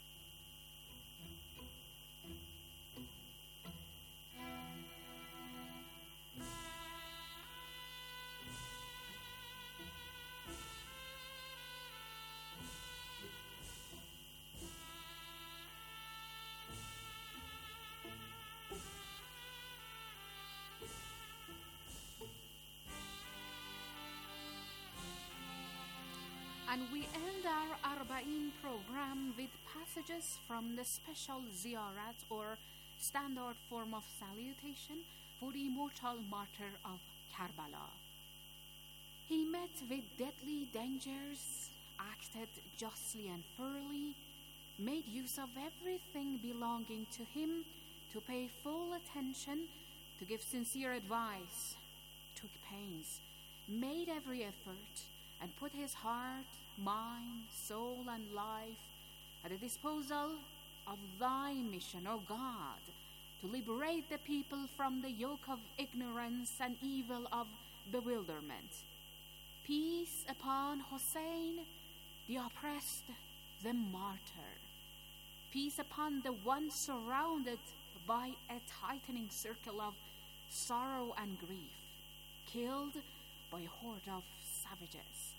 Speaker 18: And we end our Arba'in program with passages from the special ziyarat, or standard form of salutation, for the immortal martyr of Karbala. He met with deadly dangers, acted justly and fairly, made use of everything belonging to him to pay full attention, to give sincere advice, took pains, made every effort, and put his heart, mind, soul, and life at the disposal of thy mission, O God, to liberate the people from the yoke of ignorance and evil of bewilderment. Peace upon Hussein, the oppressed, the martyr. Peace upon the one surrounded by a tightening circle of sorrow and grief, killed by a horde of savages.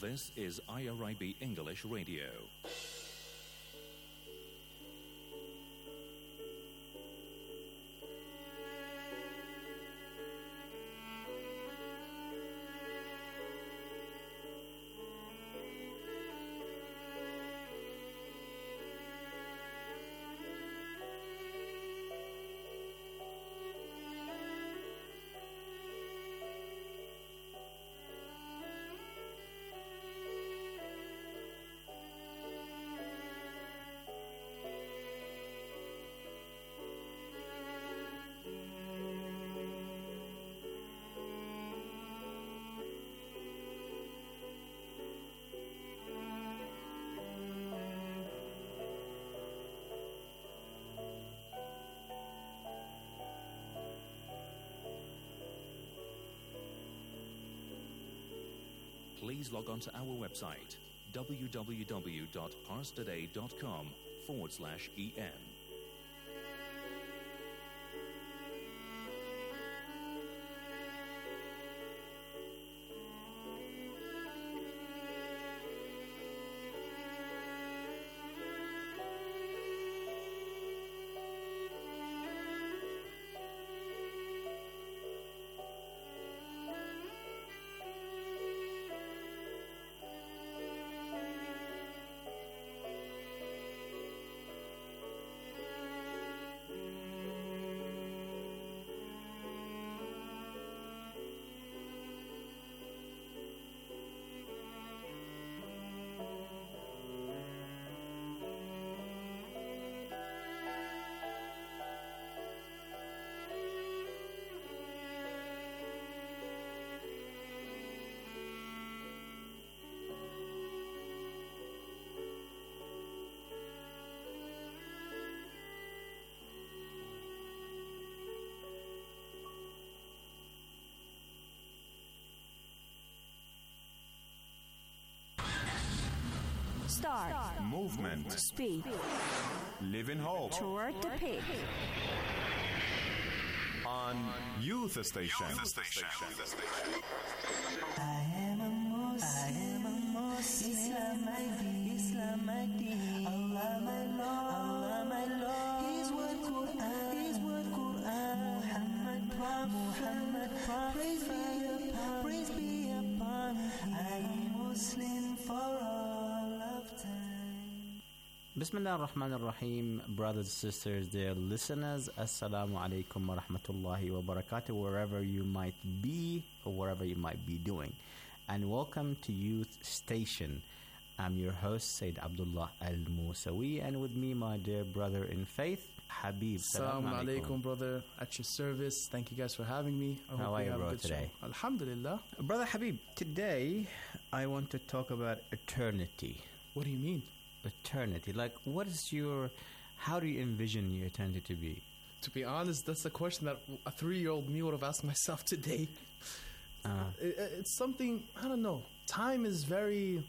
Speaker 19: This is I R I B English Radio. Please log on to our website, www.parstoday.com forward slash EM.
Speaker 12: Start.
Speaker 20: Movement.
Speaker 12: Speed.
Speaker 20: Live in hope.
Speaker 12: Toward the peak.
Speaker 20: On Youth Station. Youth Station.
Speaker 21: I am a Muslim. I am a Muslim. Islam my deen. Islam my deen. Allah my Lord. Allah my Lord. His word Quran. His word Quran. Muhammad Prophet. Muhammad Prophet. Praise be upon. Praise be upon. I am Muslim for all of time.
Speaker 22: Bismillah ar-Rahman ar-Rahim, brothers and sisters, dear listeners, Assalamu alaikum wa rahmatullahi wa barakatuh, wherever you might be or wherever you might be doing. And welcome to Youth Station. I'm your host, Sayyid Abdullah Al-Musawi, and with me, my dear brother in faith, Habib.
Speaker 23: Assalamu alaikum, brother, at your service. Thank you guys for having me. I
Speaker 22: How
Speaker 23: hope
Speaker 22: are
Speaker 23: we
Speaker 22: you,
Speaker 23: have a
Speaker 22: bro,
Speaker 23: good
Speaker 22: today?
Speaker 23: show. Alhamdulillah.
Speaker 22: Brother Habib, today I want to talk about eternity.
Speaker 23: What do you mean?
Speaker 22: Eternity. Like, what is your, how do you envision your eternity to be?
Speaker 23: To be honest, that's a question that a three-year-old me would have asked myself today.
Speaker 22: Uh,
Speaker 23: It- it's something, I don't know. Time is very,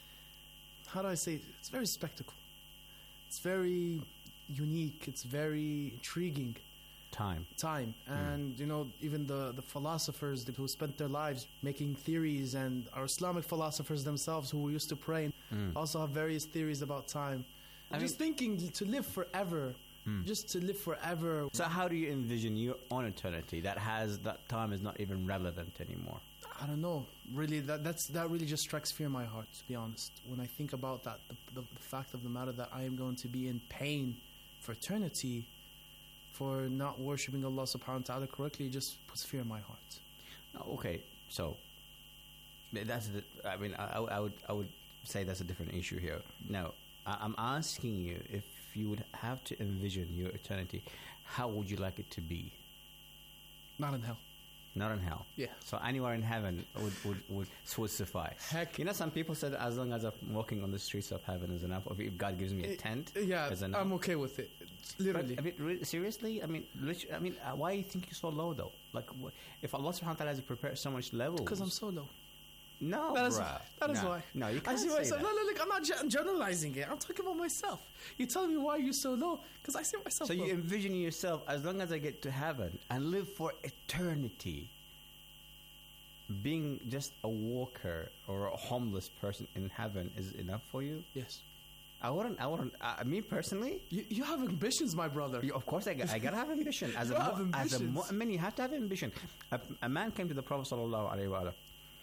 Speaker 23: how do I say it? It's very spectacle. It's very unique. It's very intriguing.
Speaker 22: time.
Speaker 23: Time. And, you know, even the, the philosophers who spent their lives making theories, and our Islamic philosophers themselves who used to pray
Speaker 22: Mm.
Speaker 23: also have various theories about time.
Speaker 22: I
Speaker 23: just thinking to live forever.
Speaker 22: Mm.
Speaker 23: Just to live forever.
Speaker 22: So how do you envision your own eternity that has, that time is not even relevant anymore?
Speaker 23: I don't know. Really, that that's that really just strikes fear in my heart, to be honest. When I think about that, the, the, the fact of the matter that I am going to be in pain for eternity for not worshipping Allah subhanahu wa ta'ala correctly, just puts fear in my heart.
Speaker 22: Oh, okay, so that's the, I mean, I, I would I would say that's a different issue here. Now, I, I'm asking you, if you would have to envision your eternity, how would you like it to be?
Speaker 23: Not in hell.
Speaker 22: Not in hell.
Speaker 23: Yeah.
Speaker 22: So anywhere in heaven would would, would, would suffice.
Speaker 23: Heck.
Speaker 22: You know, some people said as long as I'm walking on the streets of heaven is enough. Or if God gives me a tent,
Speaker 23: Yeah,
Speaker 22: is enough.
Speaker 23: I'm okay with it. Literally.
Speaker 22: But, I mean, re- seriously, I mean, lit- I mean, uh, why do you think you're so low though? Like, wh- if Allah Subhanahu wa Taala has prepared so much levels,
Speaker 23: Because I'm so low.
Speaker 22: no,
Speaker 23: That is,
Speaker 22: bruh.
Speaker 23: that is
Speaker 22: no.
Speaker 23: why.
Speaker 22: No, you
Speaker 23: I
Speaker 22: can't
Speaker 23: see
Speaker 22: say
Speaker 23: myself.
Speaker 22: that.
Speaker 23: No, no, look, I'm not gen- generalizing it. I'm talking about myself. You tell me why you're so low, because I see myself
Speaker 22: So
Speaker 23: low.
Speaker 22: you envision yourself as long as I get to heaven and live for eternity, being just a walker or a homeless person in heaven is enough for you?
Speaker 23: Yes.
Speaker 22: I wouldn't. I wouldn't. Uh, me personally,
Speaker 23: you, you have ambitions, my brother.
Speaker 22: You, of course, I, I gotta have ambition. As
Speaker 23: you
Speaker 22: a
Speaker 23: have
Speaker 22: mu- as a
Speaker 23: ambitions.
Speaker 22: mu'min, you have to have ambition. A, a man came to the Prophet sallallahu alaihi wasallam.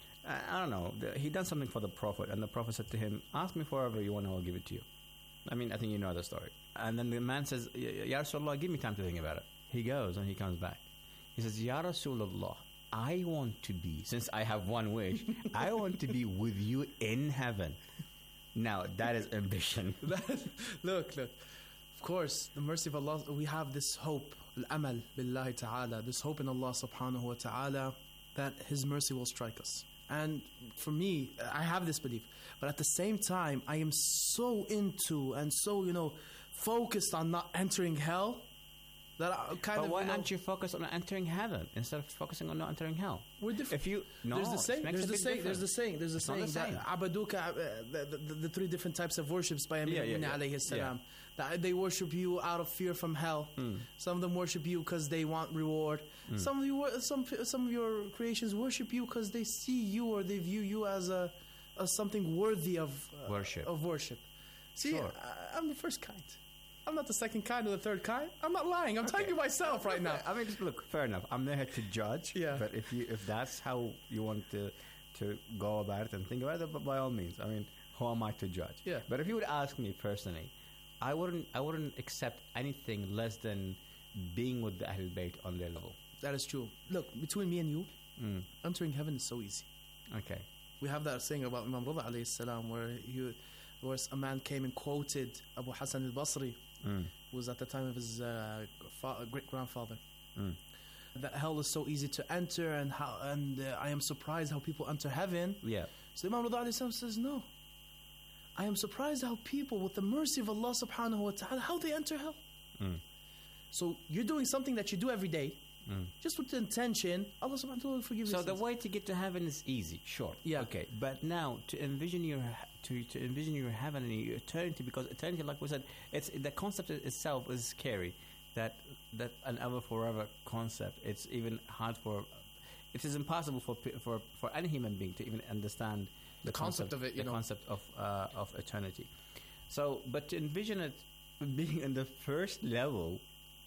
Speaker 22: I, I don't know. The, he done something for the Prophet, and the Prophet said to him, "Ask me for whatever you want, I will give it to you." I mean, I think you know the story. And then the man says, "Ya Rasulullah, give me time to think about it." He goes and he comes back. He says, "Ya Rasulullah, I want to be, since I have one wish, I want to be with you in heaven." Now, that is ambition.
Speaker 23: Look, look. Of course, the mercy of Allah, we have this hope, al-amal billahi ta'ala, this hope in Allah subhanahu wa ta'ala that His mercy will strike us. And for me, I have this belief. But at the same time, I am so into and so, you know, focused on not entering hell that I kind
Speaker 22: but
Speaker 23: of.
Speaker 22: why
Speaker 23: you know,
Speaker 22: aren't you focused on entering heaven instead of focusing on not entering hell?
Speaker 23: We're different.
Speaker 22: If you no,
Speaker 23: there's the saying.
Speaker 22: it makes
Speaker 23: There's
Speaker 22: a
Speaker 23: the
Speaker 22: big
Speaker 23: saying. There's the
Speaker 22: difference.
Speaker 23: saying. There's the
Speaker 22: It's
Speaker 23: saying
Speaker 22: not the
Speaker 23: that
Speaker 22: same.
Speaker 23: abaduka, uh, the, the, the three different types of worships by Amir
Speaker 22: Yeah, yeah,
Speaker 23: Mu'min
Speaker 22: yeah.
Speaker 23: alayhi salam.
Speaker 22: Yeah.
Speaker 23: That they worship you out of fear from hell.
Speaker 22: Mm.
Speaker 23: Some of them worship you because they want reward.
Speaker 22: Mm.
Speaker 23: Some of you, wor- some some of your creations worship you because they see you or they view you as a as something worthy of uh,
Speaker 22: Worship.
Speaker 23: Of worship. See,
Speaker 22: Sure.
Speaker 23: I, I'm the first kind. I'm not the second kind or the third kind. I'm not lying. I'm telling you myself right now.
Speaker 22: I mean, just look, fair enough. I'm not here to judge.
Speaker 23: Yeah.
Speaker 22: But if you if that's how you want to to go about it and think about it, but by all means, I mean, who am I to judge?
Speaker 23: Yeah.
Speaker 22: But if you would ask me personally, I wouldn't I wouldn't accept anything less than being with the Ahlul Bayt on their level.
Speaker 23: That is true. Look, between me and you,
Speaker 22: Mm.
Speaker 23: entering heaven is so easy.
Speaker 22: Okay.
Speaker 23: We have that saying about Imam Rida alayhi salam where he, where a man came and quoted Abu Hassan al-Basri,
Speaker 22: Mm.
Speaker 23: who was at the time of his uh, fa- great-grandfather.
Speaker 22: Mm.
Speaker 23: That hell is so easy to enter, and how and uh, I am surprised how people enter heaven.
Speaker 22: Yeah.
Speaker 23: So Imam Rida alayhi salam says, no. I am surprised how people, with the mercy of Allah subhanahu wa ta'ala, how they enter hell.
Speaker 22: Mm.
Speaker 23: So you're doing something that you do every day,
Speaker 22: Mm.
Speaker 23: just with the intention, Allah subhanahu wa ta'ala will forgive you.
Speaker 22: So the way to get to heaven is easy, sure.
Speaker 23: Yeah.
Speaker 22: Okay. But now to envision your to to envision your heaven and your eternity, because eternity, like we said, it's the concept itself is scary. That that an ever forever concept. It's even hard for. It is impossible for pe- for for any human being to even understand
Speaker 23: The concept of it, you
Speaker 22: the
Speaker 23: know.
Speaker 22: concept of uh, of eternity. So, but to envision it being in the first level,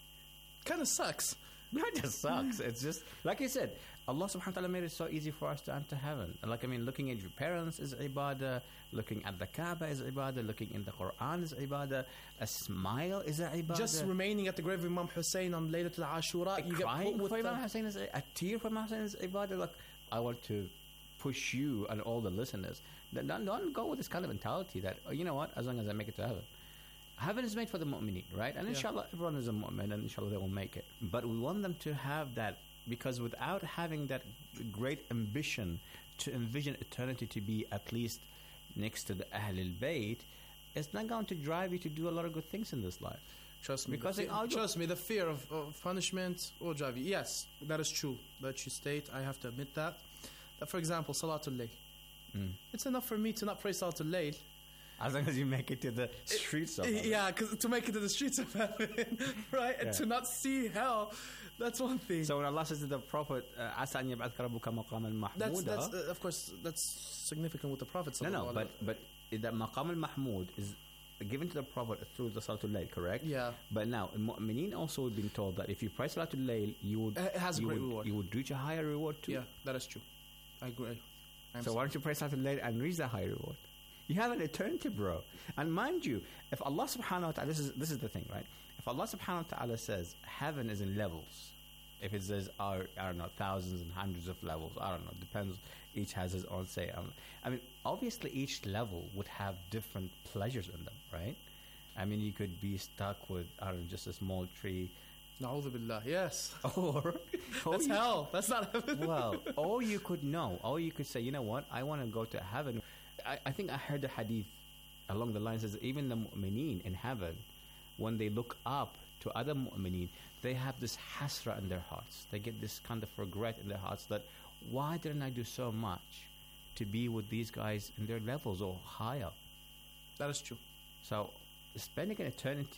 Speaker 23: kind of sucks.
Speaker 22: No, it just sucks. It's just like you said. Allah subhanahu wa ta'ala made it so easy for us to enter heaven. And like I mean, looking at your parents is ibadah. Looking at the Kaaba is ibadah. Looking in the Quran is ibadah. A smile is a ibadah.
Speaker 23: Just remaining at the grave of Imam Hussein on Laylatul Ashura, you get
Speaker 22: crying
Speaker 23: put with
Speaker 22: for Imam
Speaker 23: the,
Speaker 22: Hussein is a, a tear for Imam Hussein is ibadah. Like I want to push you and all the listeners. Don't, don't, don't go with this kind of mentality that oh, you know what, as long as I make it to heaven. Heaven is made for the mu'mineen, right? And
Speaker 23: Yeah.
Speaker 22: inshallah, everyone is a mu'min, and inshallah they will make it. But we want them to have that, because without having that great ambition to envision eternity to be at least next to the Ahlul Bayt, it's not going to drive you to do a lot of good things in this life.
Speaker 23: Trust me.
Speaker 22: Because
Speaker 23: the,
Speaker 22: in our-
Speaker 23: trust me, the fear of, of punishment will drive you. Yes, that is true. That you state, I have to admit that. That, for example, Salatul Layl.
Speaker 22: Mm.
Speaker 23: It's enough for me to not pray Salatul Layl.
Speaker 22: As long as you make it to the streets of heaven.
Speaker 23: Yeah, because to make it to the streets of heaven, right? And
Speaker 22: Yeah.
Speaker 23: to not see hell, that's one thing.
Speaker 22: So when Allah says to the Prophet, "Asa an yab'athka rabbuka maqaman
Speaker 23: That's,
Speaker 22: mahmuda,"
Speaker 23: that's uh, of course, that's significant with the Prophet.
Speaker 22: no, no,
Speaker 23: sallallahu
Speaker 22: but
Speaker 23: alaihi-
Speaker 22: but the maqam al-mahmud is given to the Prophet through the Salatul Layl, correct?
Speaker 23: Yeah.
Speaker 22: But now, mu'mineen also have been told that if you pray Salatul Layl, you would
Speaker 23: It has a
Speaker 22: you
Speaker 23: great
Speaker 22: would,
Speaker 23: reward.
Speaker 22: You would reach a higher reward too.
Speaker 23: Yeah, that is true. I agree. I'm
Speaker 22: So why don't you pray Salatul Layl and reach that higher reward? You have an eternity, bro. And mind you, if Allah subhanahu wa ta'ala, this is, this is the thing, right? If Allah subhanahu wa ta'ala says heaven is in levels, if it says, uh, I don't know, thousands and hundreds of levels, I don't know, depends, each has his own say. Um, I mean, obviously each level would have different pleasures in them, right? I mean, you could be stuck with, I don't know, just a small tree.
Speaker 23: Na'udhu billah, yes.
Speaker 22: Or, or
Speaker 23: That's
Speaker 22: you-
Speaker 23: hell. That's not heaven.
Speaker 22: well, or you could know, or you could say, you know what, I want to go to heaven. I, I think I heard a hadith along the lines that even the mu'mineen in heaven, when they look up to other mu'mineen, they have this hasra in their hearts. They get this kind of regret in their hearts that, why didn't I do so much to be with these guys in their levels or higher?
Speaker 23: That is true.
Speaker 22: So spending an eternity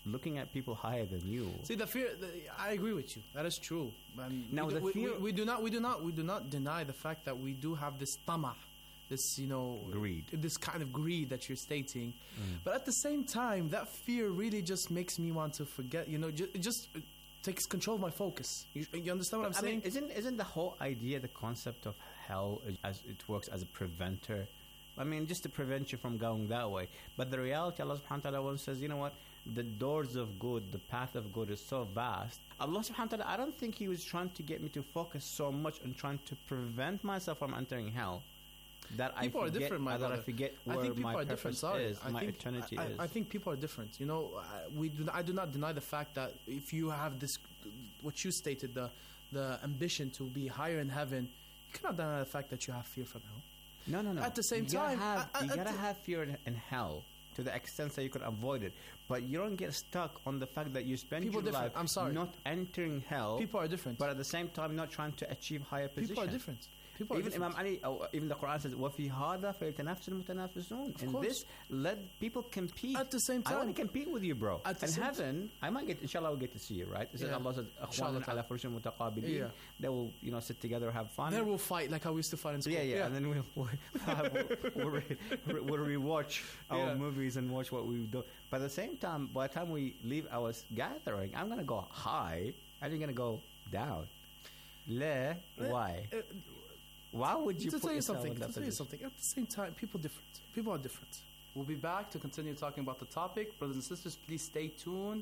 Speaker 22: looking at people higher than you.
Speaker 23: See, the fear. The, I agree with you. That is true. And
Speaker 22: Now,
Speaker 23: we,
Speaker 22: the
Speaker 23: do, we,
Speaker 22: fear-
Speaker 23: we, we do not, we do not, we do not deny the fact that we do have this tamah, this you know,
Speaker 22: Greed.
Speaker 23: this kind of greed that you're stating.
Speaker 22: Mm.
Speaker 23: But at the same time, that fear really just makes me want to forget. You know, ju- it just uh, takes control of my focus. You, you understand what I'm
Speaker 22: I
Speaker 23: saying?
Speaker 22: mean, isn't isn't the whole idea, the concept of hell, as it works as a preventer? I mean, just to prevent you from going that way. But the reality, Allah subhanahu wa ta'ala once says, you know what? The doors of good, the path of good is so vast. Allah subhanahu wa ta'ala, I don't think He was trying to get me to focus so much on trying to prevent myself from entering hell that
Speaker 23: People
Speaker 22: I
Speaker 23: are
Speaker 22: forget,
Speaker 23: different, my
Speaker 22: that I
Speaker 23: brother.
Speaker 22: forget
Speaker 23: I
Speaker 22: where
Speaker 23: think people
Speaker 22: my
Speaker 23: are different.
Speaker 22: purpose
Speaker 23: Sorry,
Speaker 22: is,
Speaker 23: I
Speaker 22: my
Speaker 23: think,
Speaker 22: eternity
Speaker 23: I,
Speaker 22: is.
Speaker 23: I think people are different. You know, I, we do. I do not deny the fact that if you have this, what you stated, the the ambition to be higher in heaven, you cannot deny the fact that you have fear from hell.
Speaker 22: No, no, no.
Speaker 23: At the same
Speaker 22: you gotta
Speaker 23: time,
Speaker 22: have,
Speaker 23: I- I-
Speaker 22: you
Speaker 23: at
Speaker 22: gotta
Speaker 23: the-
Speaker 22: have fear in, in hell to the extent that you can avoid it, but you don't get stuck on the fact that you spend
Speaker 23: People
Speaker 22: your
Speaker 23: different.
Speaker 22: life
Speaker 23: I'm sorry.
Speaker 22: not entering hell.
Speaker 23: People are different,
Speaker 22: but at the same time not trying to achieve higher position.
Speaker 23: People are different. People are
Speaker 22: even
Speaker 23: different.
Speaker 22: Imam Ali, or even the Quran says, "وَفِي هَذَا فَيَتَنَافَسُ الْمُتَنَافِسُونَ." In
Speaker 23: course.
Speaker 22: this, let people compete.
Speaker 23: At the same
Speaker 22: I want
Speaker 23: time-
Speaker 22: to compete with you, bro.
Speaker 23: At the
Speaker 22: In
Speaker 23: same
Speaker 22: heaven, I might get, inshallah, we'll get to see you, right? It says
Speaker 23: Yeah.
Speaker 22: Allah says,
Speaker 23: Inshallah
Speaker 22: "أَخْوَانٌ عَلَى فُرُشٍ مُتَقَابِلِينَ."
Speaker 23: Yeah.
Speaker 22: They will, you know, sit together, have fun.
Speaker 23: Then we'll fight like how we used to fight in school.
Speaker 22: Yeah, yeah, and then we'll we'll, have, we'll, re, re, we'll rewatch our
Speaker 23: Yeah.
Speaker 22: movies and watch what we've done. But at the same time, by the time we leave our s- gathering, I'm gonna go high, and you're gonna go down. Le, why?
Speaker 23: Uh,
Speaker 22: Why would you
Speaker 23: to
Speaker 22: put
Speaker 23: tell you
Speaker 22: yourself
Speaker 23: something,
Speaker 22: in
Speaker 23: to
Speaker 22: that
Speaker 23: tell you
Speaker 22: position?
Speaker 23: something. At the same time, people different. People are different. We'll be back to continue talking about the topic. Brothers and sisters, please stay tuned.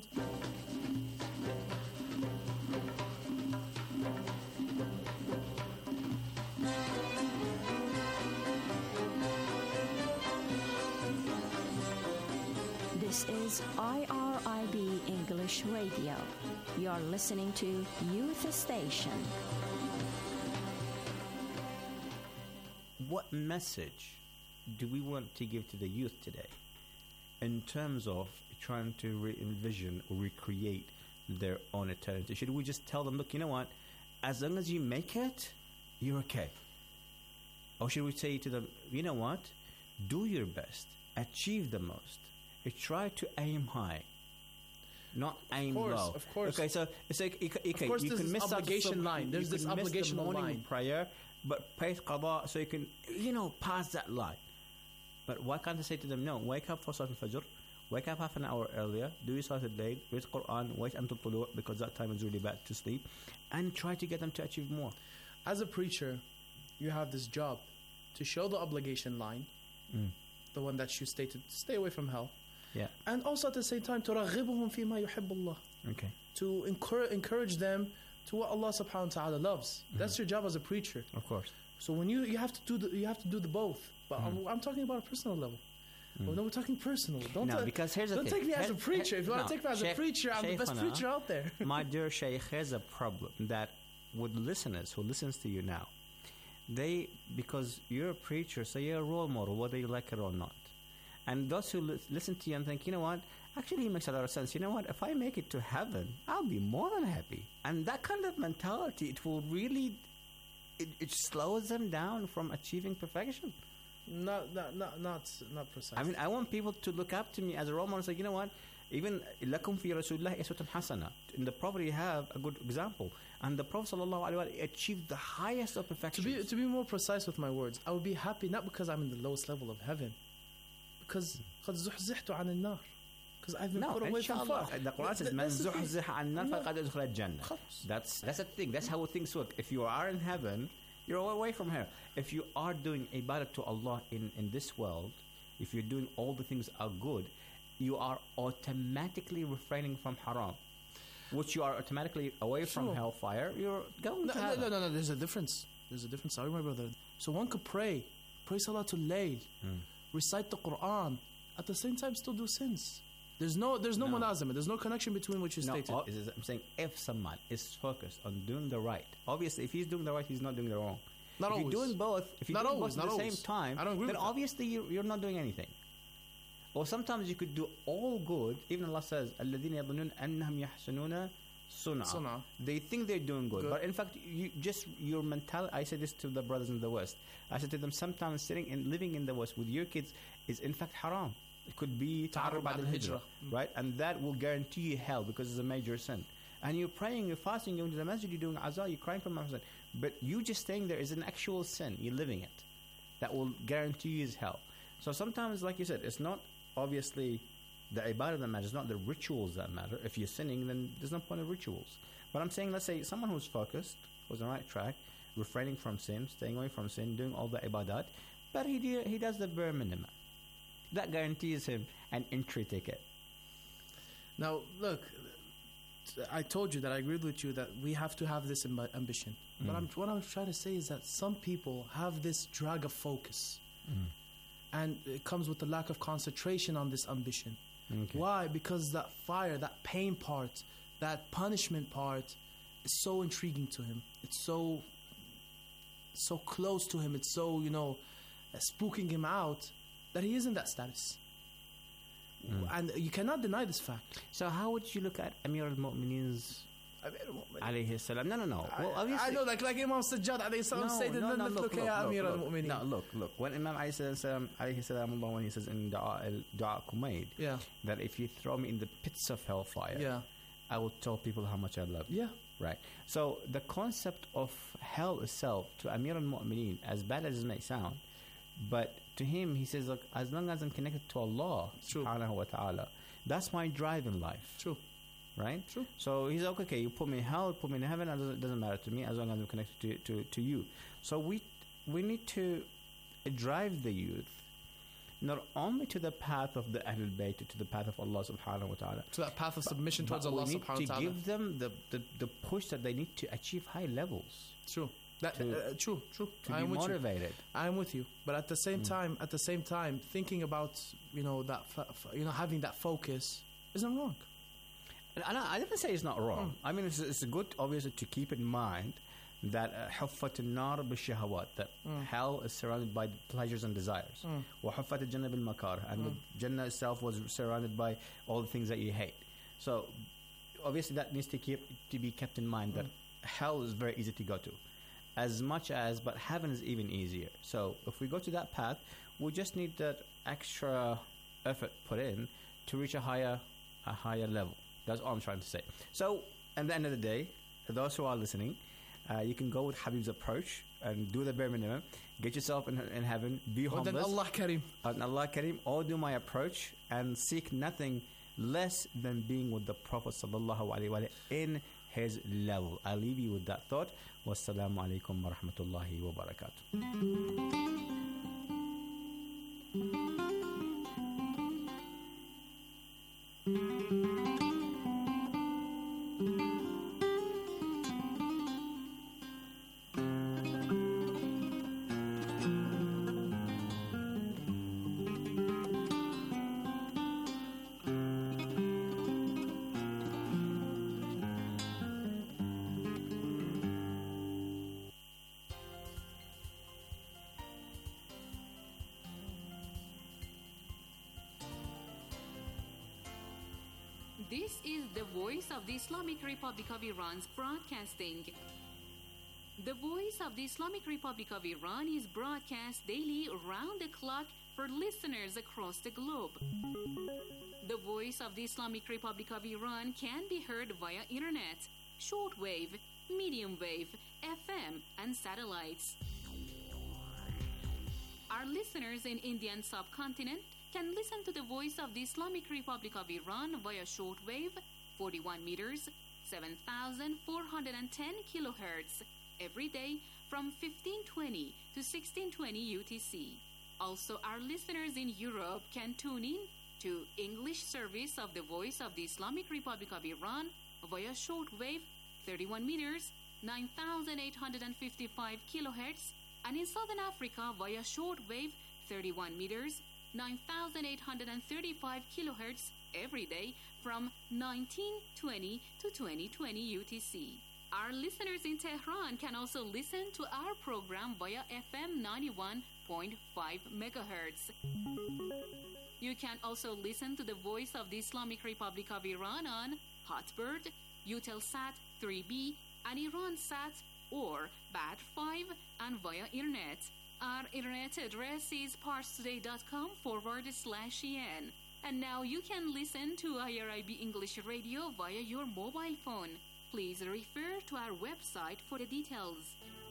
Speaker 12: This is I R I B English Radio. You're listening to Youth Station.
Speaker 22: What message do we want to give to the youth today in terms of trying to re-envision or recreate their own eternity? Should we just tell them, look, you know what, as long as you make it, you're okay? Or should we say to them, you know what, do your best, achieve the most, you try to aim high, not aim
Speaker 23: course,
Speaker 22: low?
Speaker 23: of course.
Speaker 22: Okay, so it's like, okay,
Speaker 23: Of course,
Speaker 22: you
Speaker 23: there's
Speaker 22: can
Speaker 23: this
Speaker 22: miss out
Speaker 23: obligation
Speaker 22: some-
Speaker 23: line.
Speaker 22: you
Speaker 23: There's
Speaker 22: can
Speaker 23: this
Speaker 22: miss the
Speaker 23: obligational
Speaker 22: morning
Speaker 23: line.
Speaker 22: prayer, but pay qada so you can, you know, pass that line. But why can't I say to them, no, wake up for Salat al-Fajr, wake up half an hour earlier, do your Salat al-Layl, read Quran, wait until tulu' because that time is really bad to sleep, and try to get them to achieve more.
Speaker 23: As a preacher, you have this job to show the obligation line,
Speaker 22: Mm.
Speaker 23: the one that you stated, stay away from hell.
Speaker 22: Yeah.
Speaker 23: And also at the same time, ترغبهم فيما يحب الله.
Speaker 22: Okay.
Speaker 23: To encourage, encourage them to what Allah subhanahu wa ta'ala loves. That's your job as a preacher.
Speaker 22: Of course.
Speaker 23: So when you you have to do the, you have to do the both. But
Speaker 22: Mm.
Speaker 23: I'm, I'm talking about a personal level.
Speaker 22: Mm.
Speaker 23: Well, no, we're talking personal. Don't
Speaker 22: No,
Speaker 23: ta-
Speaker 22: because here's the
Speaker 23: don't
Speaker 22: thing.
Speaker 23: take me as a
Speaker 22: Here-
Speaker 23: preacher. If you want
Speaker 22: no,
Speaker 23: to take me as a
Speaker 22: Sheikh-
Speaker 23: preacher, I'm the best
Speaker 22: Sheikhana,
Speaker 23: preacher out there.
Speaker 22: My dear Sheikh, here's a problem that with listeners who listens to you now, they, because you're a preacher, so you're a role model, whether you like it or not. And those who li- listen to you and think, you know what, actually it makes a lot of sense. You know what, if I make it to heaven, I'll be more than happy. And that kind of mentality, it will really, it, it slows them down from achieving perfection.
Speaker 23: Not, not, not, not, not precise.
Speaker 22: I mean, I want people to look up to me as a role model and say, you know what, even لَكُمْ فِي رَسُولِ اللَّهِ أُسْوَةٌ حَسَنَةٌ. In the Prophet, you have a good example. And the Prophet sallallahu alaihi wasallam achieved the highest of
Speaker 23: To
Speaker 22: perfection.
Speaker 23: be to be more precise with my words, I would be happy not because I'm in the lowest level of heaven, because قد زحزحت عن النار, because I've been
Speaker 22: No,
Speaker 23: put away from
Speaker 22: inshallah.
Speaker 23: fire.
Speaker 22: The Quran says,
Speaker 23: Th-
Speaker 22: "Man
Speaker 23: that's the thing.
Speaker 22: زُحْزِحَ عَنْ النَّارِ
Speaker 23: No.
Speaker 22: فَقَدْ أَدْخَلَ الْجَنَّةِ." That's that's the thing. That's how things work. If you are in heaven, you're away from here. If you are doing ibadah to Allah in, in this world, if you're doing all the things are good, you are automatically refraining from haram, which you are automatically away from
Speaker 23: Sure.
Speaker 22: hellfire. You're going
Speaker 23: No,
Speaker 22: to
Speaker 23: no,
Speaker 22: heaven.
Speaker 23: no, no, no. There's a difference. There's a difference. Sorry, my brother. So one could pray, pray Salatul Layl,
Speaker 22: Mm.
Speaker 23: recite the Quran, at the same time still do sins. There's no, there's no,
Speaker 22: No.
Speaker 23: munazama. There's no connection between what you
Speaker 22: No,
Speaker 23: stated.
Speaker 22: o- is- I'm saying if someone is focused on doing the right, obviously if he's doing the right, he's not doing the wrong.
Speaker 23: Not
Speaker 22: if
Speaker 23: always.
Speaker 22: you're doing both, if you're
Speaker 23: Not
Speaker 22: doing
Speaker 23: always,
Speaker 22: both at
Speaker 23: not
Speaker 22: the
Speaker 23: always.
Speaker 22: same time,
Speaker 23: I don't agree
Speaker 22: then
Speaker 23: with that.
Speaker 22: obviously you, you're not doing anything. Or sometimes you could do all good. Even Allah says, "الَّذِينَ يَظُنُّونَ أَنَّهُمْ يَحْسُنُونَ صُنْعًا."
Speaker 23: Sunnah.
Speaker 22: They think they're doing good,
Speaker 23: Good.
Speaker 22: but in fact, you just your mentality. I said this to the brothers in the West. I said to them, sometimes sitting and living in the West with your kids is in fact haram. It could be
Speaker 23: Ta'arrub
Speaker 22: Ta'arrub
Speaker 23: ba'd
Speaker 22: ba'd
Speaker 23: al-hijra.
Speaker 22: al-hijra, right? And that will guarantee you hell because it's a major sin. And you're praying, you're fasting, you're going to the masjid, you're doing azah, you're crying for Muhammad. But you just staying there is an actual sin. You're living it. That will guarantee you is hell. So sometimes, like you said, it's not obviously the ibadah that matters, it's not the rituals that matter. If you're sinning, then there's no point of rituals. But I'm saying, let's say someone who's focused, who's on the right track, refraining from sin, staying away from sin, doing all the ibadat, but he de- he does the bare minimum. That guarantees him an entry ticket.
Speaker 23: Now, look, I told you that I agreed with you that we have to have this amb- ambition.
Speaker 22: Mm.
Speaker 23: But I'm, what I'm trying to say is that some people have this drag of focus.
Speaker 22: Mm.
Speaker 23: And it comes with the lack of concentration on this ambition.
Speaker 22: Okay.
Speaker 23: Why? Because that fire, that pain part, that punishment part is so intriguing to him. It's so, so close to him. It's so, you know, uh, spooking him out that he is in that status.
Speaker 22: Mm.
Speaker 23: And you cannot deny this fact.
Speaker 22: So how would you look at Amir al-Mu'mineen's alayhi salam? No, no, no. Well, obviously,
Speaker 23: I know, like like Imam Sajjad alayhi salam
Speaker 22: no,
Speaker 23: said,
Speaker 22: no, no,
Speaker 23: look,
Speaker 22: look,
Speaker 23: look, ya
Speaker 22: look,
Speaker 23: Amir
Speaker 22: look,
Speaker 23: al-Mu'mineen.
Speaker 22: No, look, look. When Imam alayhi salam, alayhi salam, when he says in Du'a al-Du'a Kumayd,
Speaker 23: Yeah.
Speaker 22: that if you throw me in the pits of hellfire,
Speaker 23: Yeah.
Speaker 22: I will tell people how much I love you.
Speaker 23: Yeah.
Speaker 22: Right. So the concept of hell itself, to Amir al-Mu'mineen, as bad as it may sound, but to him, he says, look, as long as I'm connected to Allah, subhanahu wa ta'ala, that's my drive in life.
Speaker 23: True.
Speaker 22: Right?
Speaker 23: True.
Speaker 22: So he's like, okay, you put me in hell, put me in heaven, it doesn't, doesn't matter to me as long as I'm connected to, to, to you. So we we need to drive the youth not only to the path of the Ahlul Bayt, to the path of Allah subhanahu wa ta'ala.
Speaker 23: To that path of submission
Speaker 22: but
Speaker 23: towards Allah
Speaker 22: we need
Speaker 23: subhanahu wa
Speaker 22: to
Speaker 23: ta'ala.
Speaker 22: give them the, the, the push that they need to achieve high levels.
Speaker 23: True. That,
Speaker 22: To-
Speaker 23: uh, true, true.
Speaker 22: to
Speaker 23: I'm
Speaker 22: be
Speaker 23: with
Speaker 22: motivated.
Speaker 23: You. I'm with you. But at the same
Speaker 22: Mm.
Speaker 23: time, at the same time, thinking about you know that f- f- you know having that focus isn't wrong.
Speaker 22: And I, I didn't say it's not wrong. I mean, it's, it's good, obviously, to keep in mind that حُفَّتِ النَّارُ بِالشَّهَوَاتِ, that
Speaker 23: Mm.
Speaker 22: hell is surrounded by pleasures and desires.
Speaker 23: Mm.
Speaker 22: وَحُفَّتِ الْجَنَّةِ بِالْمَكَارِ, and
Speaker 23: Mm.
Speaker 22: the Jannah itself was surrounded by all the things that you hate. So, obviously, that needs to keep to be kept in mind that hell is very easy to go to. As much as, but heaven is even easier. So, if we go to that path, we just need that extra effort put in to reach a higher, a higher level. That's all I'm trying to say. So, at the end of the day, for those who are listening, uh, you can go with Habib's approach and do the bare minimum. Get yourself in, in heaven, be
Speaker 23: Or then
Speaker 22: homeless.
Speaker 23: Allah Kareem.
Speaker 22: And Allah Kareem, or do my approach and seek nothing less than being with the Prophet sallallahu alaihi wasallam in his level. I leave you with that thought. Wassalamu alaikum wa rahmatullahi wa barakatuh.
Speaker 18: This is the voice of the Islamic Republic of Iran's broadcasting. The voice of the Islamic Republic of Iran is broadcast daily round the clock for listeners across the globe. The voice of the Islamic Republic of Iran can be heard via internet, shortwave, medium wave, F M, and satellites. Our listeners in Indian subcontinent can listen to the voice of the Islamic Republic of Iran via shortwave, forty-one meters, seven thousand four hundred ten kilohertz, every day from fifteen twenty to sixteen twenty U T C. Also, our listeners in Europe can tune in to English service of the voice of the Islamic Republic of Iran via shortwave, thirty-one meters, nine thousand eight hundred fifty-five kilohertz, and in Southern Africa via shortwave, thirty-one meters, nine thousand eight hundred thirty-five kilohertz every day from nineteen twenty to twenty twenty U T C. Our listeners in Tehran can also listen to our program via F M ninety-one point five megahertz. You can also listen to the voice of the Islamic Republic of Iran on Hotbird, Eutelsat three B, and IranSat or B A T five, and via internet Our internet address is parstoday.com forward slash en. And now you can listen to I R I B English Radio via your mobile phone. Please refer to our website for the details.